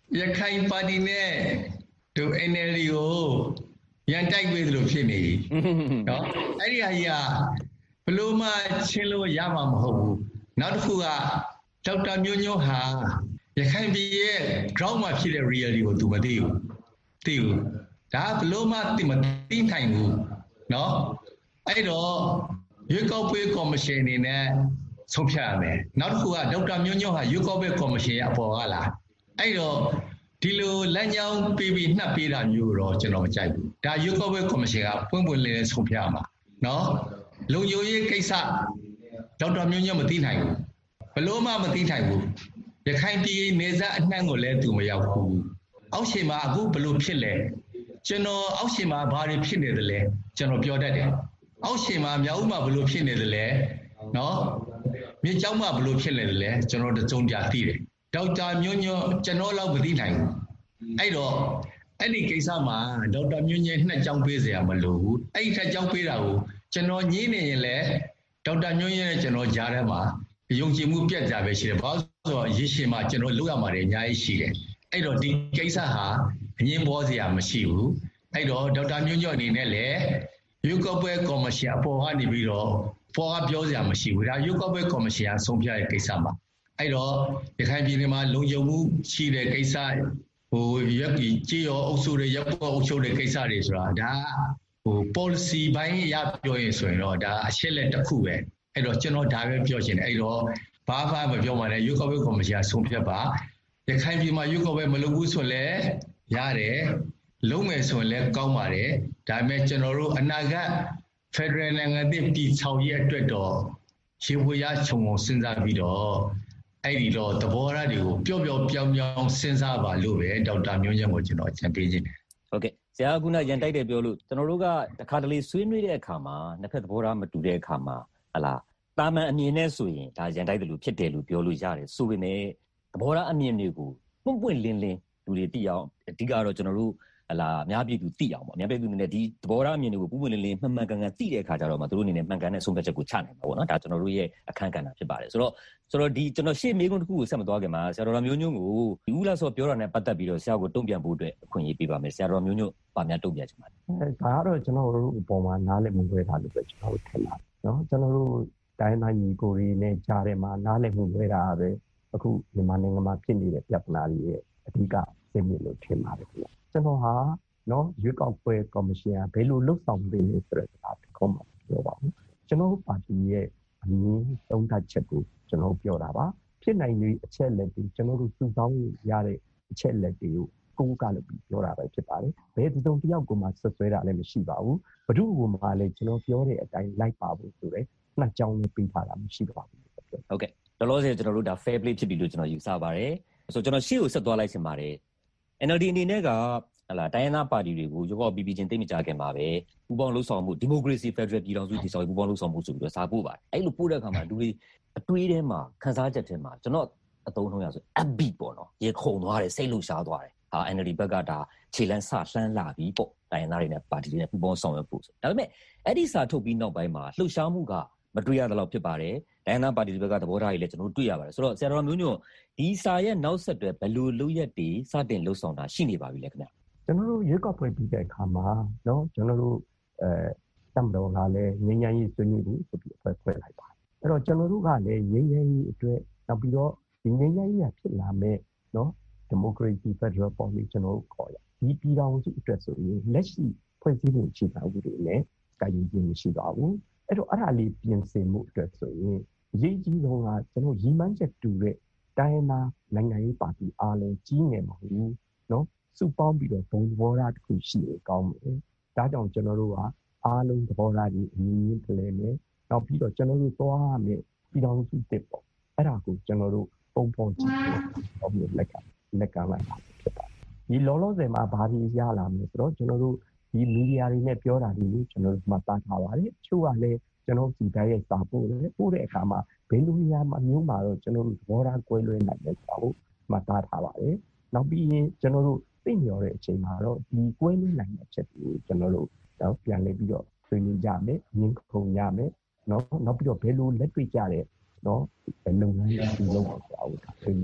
ရခိုင်ပါတီနဲ့ဒို N L D ကိုရန်တိုက်ပေးသလိုဖြစ်နေနော်အဲ့ဒီအရာဘလို့မှချင်းလို့ရမှာမဟုတ်ဘူးနောက်တစ်ခုကဒေါက်တာမျိုးညိုဟာရခိုင်ပြည်ရဲ့ ground မှာဖြစ်တဲ့ reality ကိုသူမသိဘူးသိဘူးဒါဘလို့မှသိမသိနိုင်ဘူးနော်အဲ့တော့ရွေးကောက်ပွဲကော်မရှင်အနေနဲ့ဆုံးဖြတ်ရမယ်နောက်တစ်ခုကဒေါက်တာမျိုးညိုဟာရွေးကောက်ပွဲကော်မရှင်ရဲ့အပေါ်ကလားအဲ့တော့ဒီလိုလမ်းကြောင်းပေးပြီးနှက်ပေးတာမျိုးတော့ကျွန်တော်မကြိုက်ဘူးဒါရွေးကောက်ပွဲကော်မရှင်ကပွင့်ပွင့်လင်းလင်းဆုံးဖြတ်ရမှာနော်လုံခြုံရေးကိစ္စဒေါက်တာမျိုးညိုမသိနိုင်ဘူးဘလို့မှမသိနိုင်ဘူးရခိုင်ပြည်နေဆက်အနှံ့ကိုလည်းသူမရောက်ဘူးအောက်ရှင်မှာအခုဘလို့ဖြစ်လဲကျွန်တော်အောက်ရှင်မှာဘာတွေဖြစ်နေသလဲကျွန်တော်ပြောတတ်တယ်အောက်ရှင်မှာမြောက်ဦးမှာဘလို့ဖြစ်နေသလဲနော်မြေကျောင်းမှာဘလို့ဖြစ်နေသလဲကျွန်တော်တစုံကြသိတယ်ဒေါက်တာမျိုးညွန့်ကျွန်တော်လောက်မသိနိုင်ဘူးအဲ့တော့အဲ့ဒီကိစ္စမှာဒေါက်တာမျိုးညွန့်နှစ်ကြောင်းပေးစရာမလိုဘူးအဲ့ဒီထက်ကြောင်းပေးတာကိုကျွန်တော်ညင်းနေရင်လည်းဒေါက်တာမျိုးညွန့်နဲ့ကျွန်တော်ကြားထဲမှာယုံကြည်မှုပြတ်ကြပဲရှိတယ်ဘာလို့ဆိုတော့ရေရှည်မှာကျွန်တော်လုပ်ရမှာလည်းအများကြီးရှိတယ်အဲ့တော့ဒီကိစ္စဟာအငင်းပေါ်စရာမရှိဘူးအဲ့တော့ဒေါက်တာမျိုးညွန့်အနေနဲ့လည်းရွေးကောက်ပွဲကော်မရှင်အပေါ်ကနေပြီးတော့ပေါ်ကပြောစရာမရှိဘူးဒါရွေးကောက်ပွဲကော်မရှင်ကဆုံးဖြတ်တဲ့ကိစ္စမှာအဲ့တော့ရခိုင်ပြည်နယ်မှာလုံခြုံမှုရှိတဲ့ကိစ္စဟိုရက်ကြီးကြေးရောအုပ်စုတွေရပ်ပေါ်အုပ်ချုပ်တဲ့ကိစ္စတွေဆိုတာဒါဟို policy ဘိုင်းရပြောရင်ဆိုရင်တော့ဒါအချက်လက်တစ်ခုပဲအဲ့တော့ကျွန်တော်ဒါပဲပြောချင်တယ်အဲ့တော့ဘာမှမပြောမှလည်းရွေးကောက်ပွဲကော်မရှင်ကဆုံးဖြတ်ပါရခိုင်ပြည်မှာရွေးကောက်ပွဲမလုပ်ဘူးဆိုလည်းရတယ်လုံးမယ်ဆိုရင်လည်းကောင်းပါတယ်ဒါပေမဲ့ကျွန်တော်တို့အနာဂတ် Federal နိုင်ငံတည်ပြည်ချောင်ရဲ့အတွက်တော့ရေဝရခြုံငုံစဉ်းစားပြီးတော့အဲ့ဒီတော့သဘောထားတွေကိုပျော့ပျော့ပြောင်းပြောင်းစဉ်းစားပါလို့ပဲဒေါက်တာမျိုးညံ့ကိုကျွန်တော်အကြံပေးခြင်းတယ်ဟုတ်ကဲ့ဆရာကရန်တိုက်တယ်ပြောလို့ကျွန်တော်တို့ကတခါတလေဆွေးနွေးတဲ့အခါမှာနှစ်ဖက်သဘောထားမတူတဲ့အခါမှာဟလာတာမန်အမြင်နဲ့ဆိုရင်ဒါရန်တိုက်တယ်လို့ဖြစ်တယ်လို့ပြောလို့ရတယ်ဆိုပေမဲ့သဘောထားအမြင်တွေကိုပွန့်ပွန့်လင်းလင်းလူတွေသိအောင်အဓိကတော့ကျွန်တော်တို့ဟလာအများပြည်သူသိအောင်ပေါ့အများပြည်သူအနေနဲ့ဒီသဘောထားအမြင်တွေကိုပွန့်ပွန့်လင်းလင်းမှန်မှန်ကန်ကန်သိတဲ့အခါကျတော့မှသူတို့အနေနဲ့မှန်ကန်တဲ့ဆုံးဖြတ်ချက်ကိုချနိုင်မှာပေါ့နော်ဒါကျွန်တော်တို့ရဲ့အခန်းကဏ္ဍဖြစ်ပါတယ်ဆိုတော့ဆိုတော့ဒီကျွန်တော်ရှေ့မေးခွန်းတစ်ခုကိုဆက်မသွားခင်မှာဆရာတော်မျိုးညွန့်ကိုဒီဦးလာစောပြောတာနဲ့ပတ်သက်ပြီးတော့ဆရာကိုတုံ့ပြန်ဖို့အတွက်အခွင့်အရေးပေးပါမယ်ဆရာတော်မျိုးညွန့်ပါများတုံ့ပြန်ချင်ပါတယ်အဲဒါကတော့ကျွန်တော်တို့အပေါ်မှာနားလည်မှုလွဲတာလို့ပဲကျွန်တော်တို့ထင်ပါတယ်နော်ကျွန်တော်တို့တိုင်းတိုင်းညီကိုရီနဲ့ကြားထဲမှာနားလည်မှုလွဲတာပဲအခုမြန်မာနိုင်ငံမှာဖြစ်နေတဲ့ပြဿနာတွေရဲ့အဓိကစိတ်မြင့်လို့ထင်ပါတယ်ခင်ဗျကျွန်တော်ဟာနော်ရွေးကောက်ပွဲကော်မရှင်ကဘယ်လိုလှုပ်ဆောင်ပေးလဲဆိုတဲ့စကားတစ်ခုမှပြောပါဘူးကျွန်တော်ပါတီရဲ့အမြင်သုံးသပ်ချက်ကိုကျွန်တော်ပြောတာပါဖြစ်နိုင်တဲ့အချက်လက်တွေကျွန်တော်တို့စုဆောင်းရတဲ့အချက်လက်တွေကိုကိုယ်ကလည်းပြောတာပဲဖြစ်ပါတယ်ဘယ်သူတုံတယောက်ကိုမှဆွဆွဲတာလည်းမရှိပါဘူးဘ누구ကိုမှလည်းကျွန်တော်ပြောတဲ့အတိုင်းလိုက်ပါဖို့ဆိုတဲ့နှစ်ကြောင်းလေးပေးထားတာမရှိပါဘူးဟုတ်ကဲ့တော်တော်လေးကျွန်တော်တို့ဒါ fair play ဖြစ်ပြီလို့ကျွန်တော်ယူဆပါတယ်ဆိုတော့ကျွန်တော်ရှေ့ကိုဆက်သွားလိုက်ချင်ပါတယ် N L D အနေနဲ့ကဟလာတိုင်းရင်းသားပါတီတွေကိုရုပ်ောက်ပြီးပြီးချင်းသိမကြခင်ပါပဲပူပေါင်းလှုပ်ဆောင်မှုဒီမိုကရေစီဖက်ဒရယ်ပြည်ထောင်စုတည်ဆောက်ရေးပူပေါင်းလှုပ်ဆောင်မှုဆိုပြီးတော့စာပို့ပါတယ်အဲ့လိုပို့တဲ့အခါမှာလူတွေအတွေးထဲမှာခန်းစားချက်ထဲမှာကျွန်တော်အသုံးနှုန်းရဆို upbeat ပေါ့နော်ရေခုန်သွားတယ်စိတ်လှုပ်ရှားသွားတယ်ဟာ N L D ဘက်ကဒါခြေလန်းဆလှမ်းလာပြီးပေါ့တိုင်းရင်းသားတွေနဲ့ပါတီတွေနဲ့ပူပေါင်းဆောင်ရွက်ဖို့ဆိုဒါပေမဲ့အဲ့ဒီစာထုတ်ပြီးနောက်ပိုင်းမှာလှုပ်ရှားမှုကမတွေ့ရသလောက်ဖြစ်ပါတယ်။တိုင်းရင်းသားပါတီတွေဘက်ကသဘောထားတွေလည်းကျွန်တော်တို့တွေ့ရပါတယ်။ဆိုတော့ဆရာတော်မျိုးညွန့်ဒီစာရဲ့နောက်ဆက်တွဲဘယ်လိုလုပ်ရက်တွေစတင်လှုပ်ဆောင်တာရှိနေပါပြီလဲခင်ဗျ။ကျွန်တော်တို့ရွေးကောက်ပွဲပြီးတဲ့အခါမှာเนาะကျွန်တော်တို့အဲတမတော်ကလည်းငញ្ញမ်းရေးဆွေးနွေးဖို့ဆိုပြီးအဖွဲ့ဖွဲ့လိုက်ပါတယ်။အဲ့တော့ကျွန်တော်တို့ကလည်းငញ្ញမ်းရေးအတွက်နောက်ပြီးတော့ဒီငញ្ញမ်းရေးကဖြစ်လာမဲ့เนาะ Democracy Federal Policy ကျွန်တော်တို့ခေါ်ရဒီပြည်ထောင်စုအတွက်ဆိုရင်လက်ရှိဖွဲ့စည်းပုံအခြေခံဥပဒေနဲ့ကာယခြင်းမရှိပါဘူး။အဲ့တော့အဲ့ဒါလေးပြင်ဆင်မှုအတွက်ဆိုရင်အရေးကြီးဆုံးကကျွန်တော်ရည်မှန်းချက်တူတဲ့တိုင်းနာနိုင်ငံရေးပါတီအားလုံးကြီးငယ်မဟုတ်ဘူးเนาะစုပေါင်းပြီးတော့ဘုံသဘောထားတစ်ခုရှိရင်ကောင်းမယ်။ဒါကြောင့်ကျွန်တော်တို့ကအားလုံးသဘောထားကြီးအမြင်ကြီးပြလဲမယ်။နောက်ပြီးတော့ကျွန်တော်တို့သွားရမယ်ပြည်တော်စုတစ်ပေါ့။အဲ့ဒါကိုကျွန်တော်တို့ပုံဖော်ကြည့်ပြီးတော့လက်ကလက်ကလိုက်တာဖြစ်ပါတယ်။ဒီလောလောဆယ်မှာဘာတွေရလာမလဲဆိုတော့ကျွန်တော်တို့ဒီမီဒီယာတွေနဲ့ပြောတာတွေကျွန်တော်တို့မှတားထားပါတယ်။ချို့ကလည်းကျွန်တော်ဒီတိုင်းရဲ့စာပို့တယ်ပို့တဲ့အခါမှာဘယ်လိုနေရာမှာမျိုးမှာတော့ကျွန်တော်တို့သဘောထားကွဲလွဲနိုင်တယ်ဆိုတော့မှတားထားပါတယ်။နောက်ပြီးရင်ကျွန်တော်တို့သိမျှော်တဲ့အချိန်မှာတော့ဒီကွဲလွဲနိုင်တဲ့အချက်ကိုကျွန်တော်တို့တော့ပြန်လည်ပြီးတော့ဆွေးနွေးကြမယ်၊ငင်းခုန်ကြမယ်။နော်နောက်ပြီးတော့ဘယ်လိုလက်တွေ့ကြတဲ့နော်လုပ်ငန်းတွေလုပ်ဖို့ဆိုတာကိုဆွေးနွေး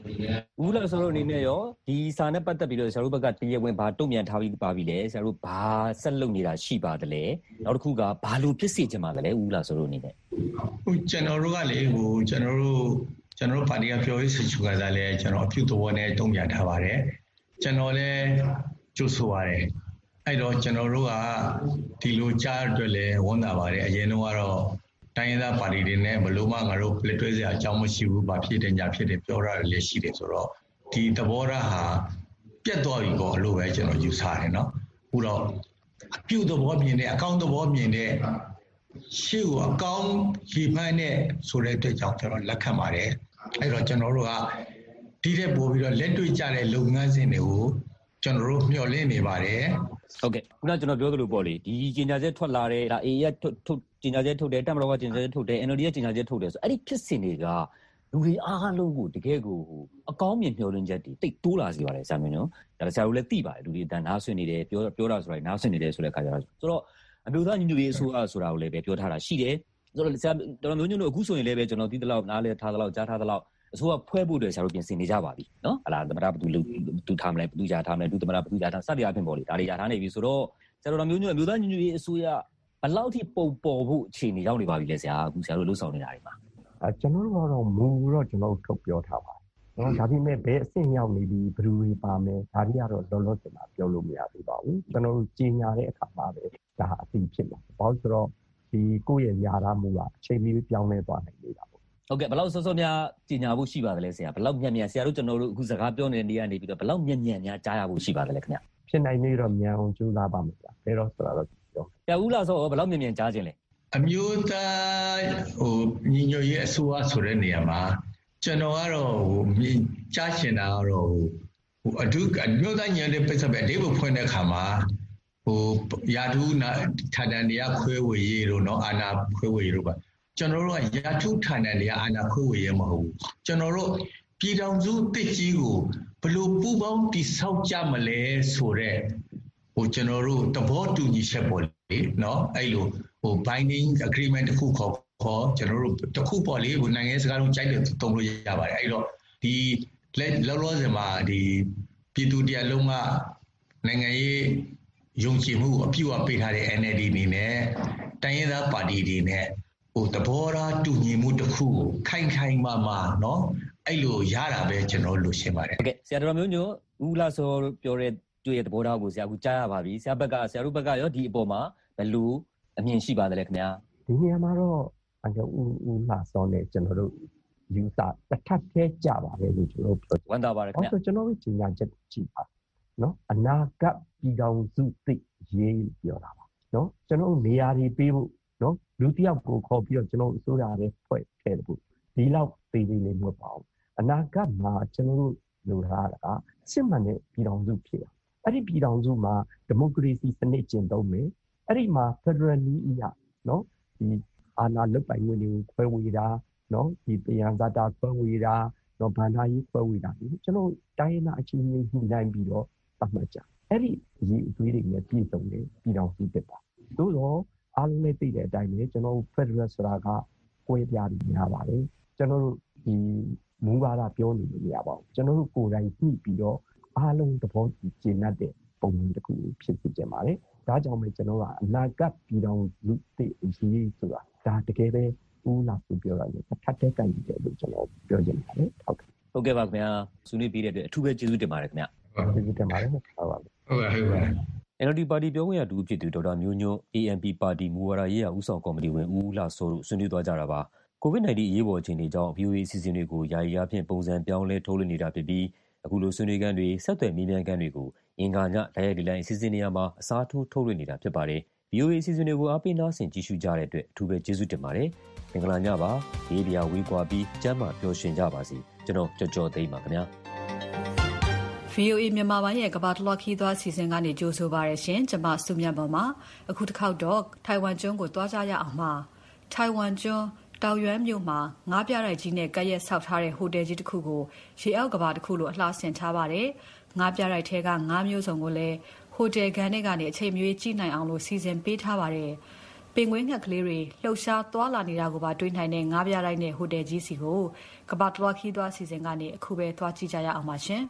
ဦးလာဆိုတော့အနေနဲ့ရောဒီစာနဲ့ပတ်သက်ပြီးတော့ဆရာတို့ဘက်ကတရားဝင်ဘာတုံ့ပြန်ထားပြီးပါပြီလဲဆရာတို့ဘာဆက်လုပ်နေတာရှိပါသလဲနောက်တစ်ခုကဘာလို့ဖြစ်စေချင်ပါသလဲဦးလာဆိုတော့အနေနဲ့ဟိုကျွန်တော်တို့ကလေဟိုကျွန်တော်တို့ကျွန်တော်တို့ပါတီကပြောရေးဆိုချက်ကစားလဲကျွန်တော်အပြုသဘောနဲ့တုံ့ပြန်ထားပါတယ်ကျွန်တော်လည်းကြိုးဆိုပါတယ်အဲ့တော့ကျွန်တော်တို့ကဒီလိုကြားအတွက်လည်းဝန်တာပါတယ်အရင်တော့ကတော့တိုင်းရင်းသားပါတီတွေနဲ့ဘလို့မှငါတို့လက်တွဲစရာအကြောင်းမရှိဘူးဘာဖြစ်တယ်ညာဖြစ်တယ်ပြောရတယ်လည်းရှိတယ်ဆိုတော့ဒီသဘောထားဟာပြတ်သွားပြီပေါ့လို့ပဲကျွန်တော်ယူဆတယ်နော်အခုတော့အပြုသဘောမြင်တဲ့အကောင့်သဘောမြင်တဲ့ရှေ့ကိုအကောင့်ရေဖမ်းတဲ့ဆိုတဲ့အတွက်ကြောင့်ကျွန်တော်လက်ခံပါတယ်အဲ့တော့ကျွန်တော်တို့ကဒီတဲ့ပို့ပြီးတော့လက်တွေ့ကြတဲ့လုပ်ငန်းစဉ်တွေကိုကျွန်တော်တို့မျှော်လင့်နေပါတယ်ဟုတ်ကဲ့ခုနကျွန်တော်ပြောသလိုပေါ့လေဒီကြေညာချက်ထွက်လာတဲ့ဒါ အေ ရထုတ်ကြေညာချက်ထုတ်တယ်တပ်မတော်ကကြေညာချက်ထုတ်တယ် အန် အယ်လ် ဒီ ကကြေညာချက်ထုတ်တယ်ဆိုအဲ့ဒီဖြစ်စဉ်တွေကလူတွေအားလုံးကိုတကယ်ကိုဟိုအကောင်းမြင်မျှော်လင့်ချက်တွေတိတ်တိုးလာစေပါတယ်ဆရာမျိုးနော်ဒါဆရာတို့လည်းသိပါတယ်လူတွေအတန်းနားဆွင့်နေတယ်ပြောပြောတာဆိုတာနားဆွင့်နေတယ်ဆိုတဲ့အခါကျတော့ဆိုတော့အမျိုးသားညီညွတ်ရေးအစိုးရဆိုတာကိုလည်းပဲပြောထားတာရှိတယ်ဆိုတော့ဆရာတော်မျိုးညွန့်တို့အခုဆိုရင်လည်းပဲကျွန်တော်သိသလောက်နားလဲထားသလောက်ကြားထားသလောက်အစိုးရဖွဲ့ဖို့အတွက်ဆရာတို့ပြင်ဆင်နေကြပါပြီနော်ဟလာသမရဘသူသူထားမလဲဘသူကြားထားမလဲသူသမရဘသူကြားထားစသည်အပြင်ပေါ့လေဒါတွေရထားနေပြီဆိုတော့ဆရာတော်မျိုးညွန့်အမျိုးသားညီညွတ်ရေးအစိုးရဘယ်လောက်ထိပုံပေါ်ဖို့အခြေအနေရောက်နေပါပြီလဲဆရာအခုဆရာတို့လှုပ်ဆောင်နေတာတွေမှာအဲကျွန်တော်တို့ကတော့မူတော့ကျွန်တော်တို့ထုတ်ပြောထားပါတယ်နော်ဒါပေမဲ့ဘယ်အဆင့်ရောက်နေပြီဘယ်သူတွေပါမယ်ဒါတွေကတော့လောလောဆယ်မှာပြောလို့မရသေးပါဘူးကျွန်တော်တို့ကြီးညာတဲ့အခါမှာပဲဒါအသိဖြစ်မှာဘာလို့ဆိုတော့ဒီကိုယ့်ရဲ့ຢာရမှုကအချိန်မီပြောင်းလဲသွားနိုင်နေတာပေါ့ဟုတ်ကဲ့ဘယ်လောက်စောစောများကြီးညာဖို့ရှိပါသလဲဆရာဘယ်လောက်မြန်မြန်ဆရာတို့ကျွန်တော်တို့အခုစကားပြောနေတဲ့နေရာနေပြီးတော့ဘယ်လောက်မြန်မြန်များကြားရဖို့ရှိပါသလဲခင်ဗျဖြစ်နိုင်နေတော့မြန်အောင်ကြိုးစားပါမယ်ဗျာဘယ်တော့ဆိုတော့ပြောပြဦးလာဆိုဘယ်လောက်မြန်မြန်ကြားခြင်းလဲအမျိုးသားဟိုညီညွတ်ရေးအစိုးရဆိုတဲ့နေရာမှာကျွန်တော်ကတော့ဟိုမြင်ကြားချင်တာကတော့ဟိုအဒုအမျိုးသားညီညွတ်ရေးပိဿပဲအဓိပ္ပာယ်ဖွင့်တဲ့အခါမှာဟိုယာထုဌာနတရားခွဲဝေရေးတို့နော်အာဏာခွဲဝေရေးတို့ပါကျွန်တော်တို့ကယာထုဌာနတရားအာဏာခွဲဝေရေးမဟုတ်ဘူးကျွန်တော်တို့ပြည်ထောင်စုတစ်ကြီးကိုဘလို့ပူပေါင်းတိဆောက်ကြမလဲဆိုတဲ့ဟိုကျွန်တော်တို့သဘောတူညီချက်ပေါ်လေနော်အဲ့လိုဟို binding agreement တစ်ခုခေါ်ခေါ်ကျွန်တော်တို့တစ်ခုပေါ်လေဟိုနိုင်ငံစကားလုံးကြိုက်တယ်တုံလို့ရပါတယ်အဲ့တော့ဒီလောလောဆယ်မှာဒီပြည်သူတရားလုံးကနိုင်ငံရေးယုံကြည်မှုအပြည့်အဝပေးထားတဲ့ အန် အယ်လ် ဒီ အနေနဲ့တိုင်းရင်းသားပါတီတွေနဲ့ဟိုသဘောထားတူညီမှုတစ်ခုကိုခိုင်ခိုင်မာမာနော်အဲ့လိုရတာပဲကျွန်တော်လိုချင်ပါတယ်ဟုတ်ကဲ့ဆရာတော်မျိုးညိုဦးလာစောပြောတဲ့တွေ့တဲ့သဘောထားကိုဆရာကကြားရပါပြီဆရာဘက်ကဆရာတို့ဘက်ကရောဒီအပေါ်မှာဘယ်လိုအမြင်ရှိပါသလဲခင်ဗျာဒီနေရာမှာတော့အကျဦးဦးလာစောနဲ့ကျွန်တော်တို့ယူဆတစ်ထပ်သေးကြပါပဲလို့ကျွန်တော်ပြောဝန်တာပါတယ်ခင်ဗျာဆိုကျွန်တော်တို့ကြီးညာချက်ကြည့်ပါနော်အနာဂတ်ပြည်တော်စုသိရေးပြောတာပါနော်ကျွန်တော်နေရာတွေပေးဖို့နော်လူတစ်ယောက်ကိုခေါ်ပြီးတော့ကျွန်တော်အစိုးရရဲ့ဖွဲ့ထည့်ဖို့ဒီလောက်သေးသေးလေးမဟုတ်ပါဘူးအနာဂတ်မှာကျွန်တော်တို့လိုလားတာစစ်မှန်တဲ့ပြည်တော်စုဖြစ်အဲ့ဒီပြည်တော်စုမှာဒီမိုကရေစီစနစ်ကျင့်သုံးမယ်အဲ့ဒီမှာ Federal နည်းအရနော်ဒီအာဏာလွတ်ပိုင်ခွင့်တွေကိုခွဲဝေတာနော်ဒီတရားဇာတာခွဲဝေတာနော်ဗန္ဒာရေးခွဲဝေတာဒီကျွန်တော်တိုင်းရင်းသားအချင်းချင်းညှိနှိုင်းပြီးတော့သတ်မှတ်ကြအဲ့ဒီအရေးအသွေးတွေနဲ့ပြည်စုံတယ်ပြည်တော်စုဖြစ်ပါသို့တော့အားလုံးလည်းသိတဲ့အတိုင်းပဲကျွန်တော် Federal ဆိုတာကကွဲပြားပြီးများပါတယ်ကျွန်တော်တို့ဒီမူဝါဒပြောနေလို့မရပါဘူးကျွန်တော်တို့ကိုယ်တိုင်ညှိပြီးတော့အားလုံးသဘောတူကျင့်တတ်တဲ့ပုံစံတစ်ခုဖြစ်ဖြစ်ကြပါတယ်ဒါကြောင့်ပဲကျွန်တော်ကအနာဂတ်ပြည်တော်လူသိအရေးဆိုတာဒါတကယ်ပဲဦးလာဆိုပြောရတယ်ထပ်တဲ့ကြိုက်တယ်လို့ကျွန်တော်ပြောချင်ပါတယ်ဟုတ်ကဲ့ဟုတ်ကဲ့ပါခင်ဗျာဆွေးနွေးပေးတဲ့အတွက်အထူးပဲကျေးဇူးတင်ပါတယ်ခင်ဗျာကျေးဇူးတင်ပါတယ်ဟုတ်ပါဘူးဟုတ်ပါဟုတ်ပါအန် အယ် လ် ဒီ ပါတီပြောခွင့်ရတူဖြစ်သူဒေါက်တာမျိုးညွန့် အေ အန် ပီ ပါတီမူဝါဒရေးရာဦးဆောင်ကော်မတီဝင်ဦးလာစောတို့ဆွေးနွေးသွားကြတာပါကိုဗစ် -19 အရေးပေါ်အခြေအနေကြောင့် ဗီအိုအေ အစီအစဉ်တွေကိုယာယီအားဖြင့်ပုံစံပြောင်းလဲထုတ်လွှင့်နေတာဖြစ်ပြီးအခုလိုဆွေးနွေးခန်းတွေဆက်သွယ်မေးမြန်းခန်းတွေကိုအင်္ဂါညတိုက်ရိုက်ဒီလိုင်းအစီအစဉ်နေရာမှာအစားထိုးထုတ်လွှင့်နေတာဖြစ်ပါတယ်။ ဗီ အို အေ အစီအစဉ်တွေကိုအားပေးနားဆင်ကြည့်ရှုကြတဲ့အတွက်အထူးပဲကျေးဇူးတင်ပါတယ်။မင်္ဂလာညပါ။ဒီပြာဝေးကွာပြီးကျမ်းမာပျော်ရွှင်ကြပါစေ။ကျွန်တော်ကြော်ကြော်သိမ်းပါခင်ဗျာ။ ဗီ အို အေ မြန်မာပိုင်းရဲ့ကမ္ဘာတလွှားခီးသွွားစီစဉ်ကနေကြိုဆိုပါရရှင်။ကျွန်မစုမြတ်ပေါ်မှာအခုတစ်ခေါက်တော့ထိုင်ဝမ်ကျွန်းကိုတွားကြရအောင်ပါ။ထိုင်ဝမ်ကျွန်းတောင်ရွမ်းမြို့မှာငါးပြတိုက်ကြီးနဲ့ကပ်ရက်ဆောက်ထားတဲ့ဟိုတယ်ကြီးတစ်ခုကိုရေအောက်ကဘာတစ်ခုလိုအလှဆင်ထားပါတယ်။ငါးပြတိုက်ထဲကငါးမျိုးစုံကိုလည်းဟိုတယ်ကန်တွေကနေအချိန်မရွေးကြည့်နိုင်အောင်လို့စီစဉ်ပေးထားပါတယ်။ပင်ကွင်းငှက်ကလေးတွေလှုပ်ရှားသွားလာနေတာကိုပါတွေ့နိုင်တဲ့ငါးပြားတိုင်းနဲ့ဟိုတယ်ကြီးစီကိုကမ္ဘာတလွှားခီးသွားစီစဉ်ကနေအခုပဲသွားကြည့်ကြရအောင်ပါရှင်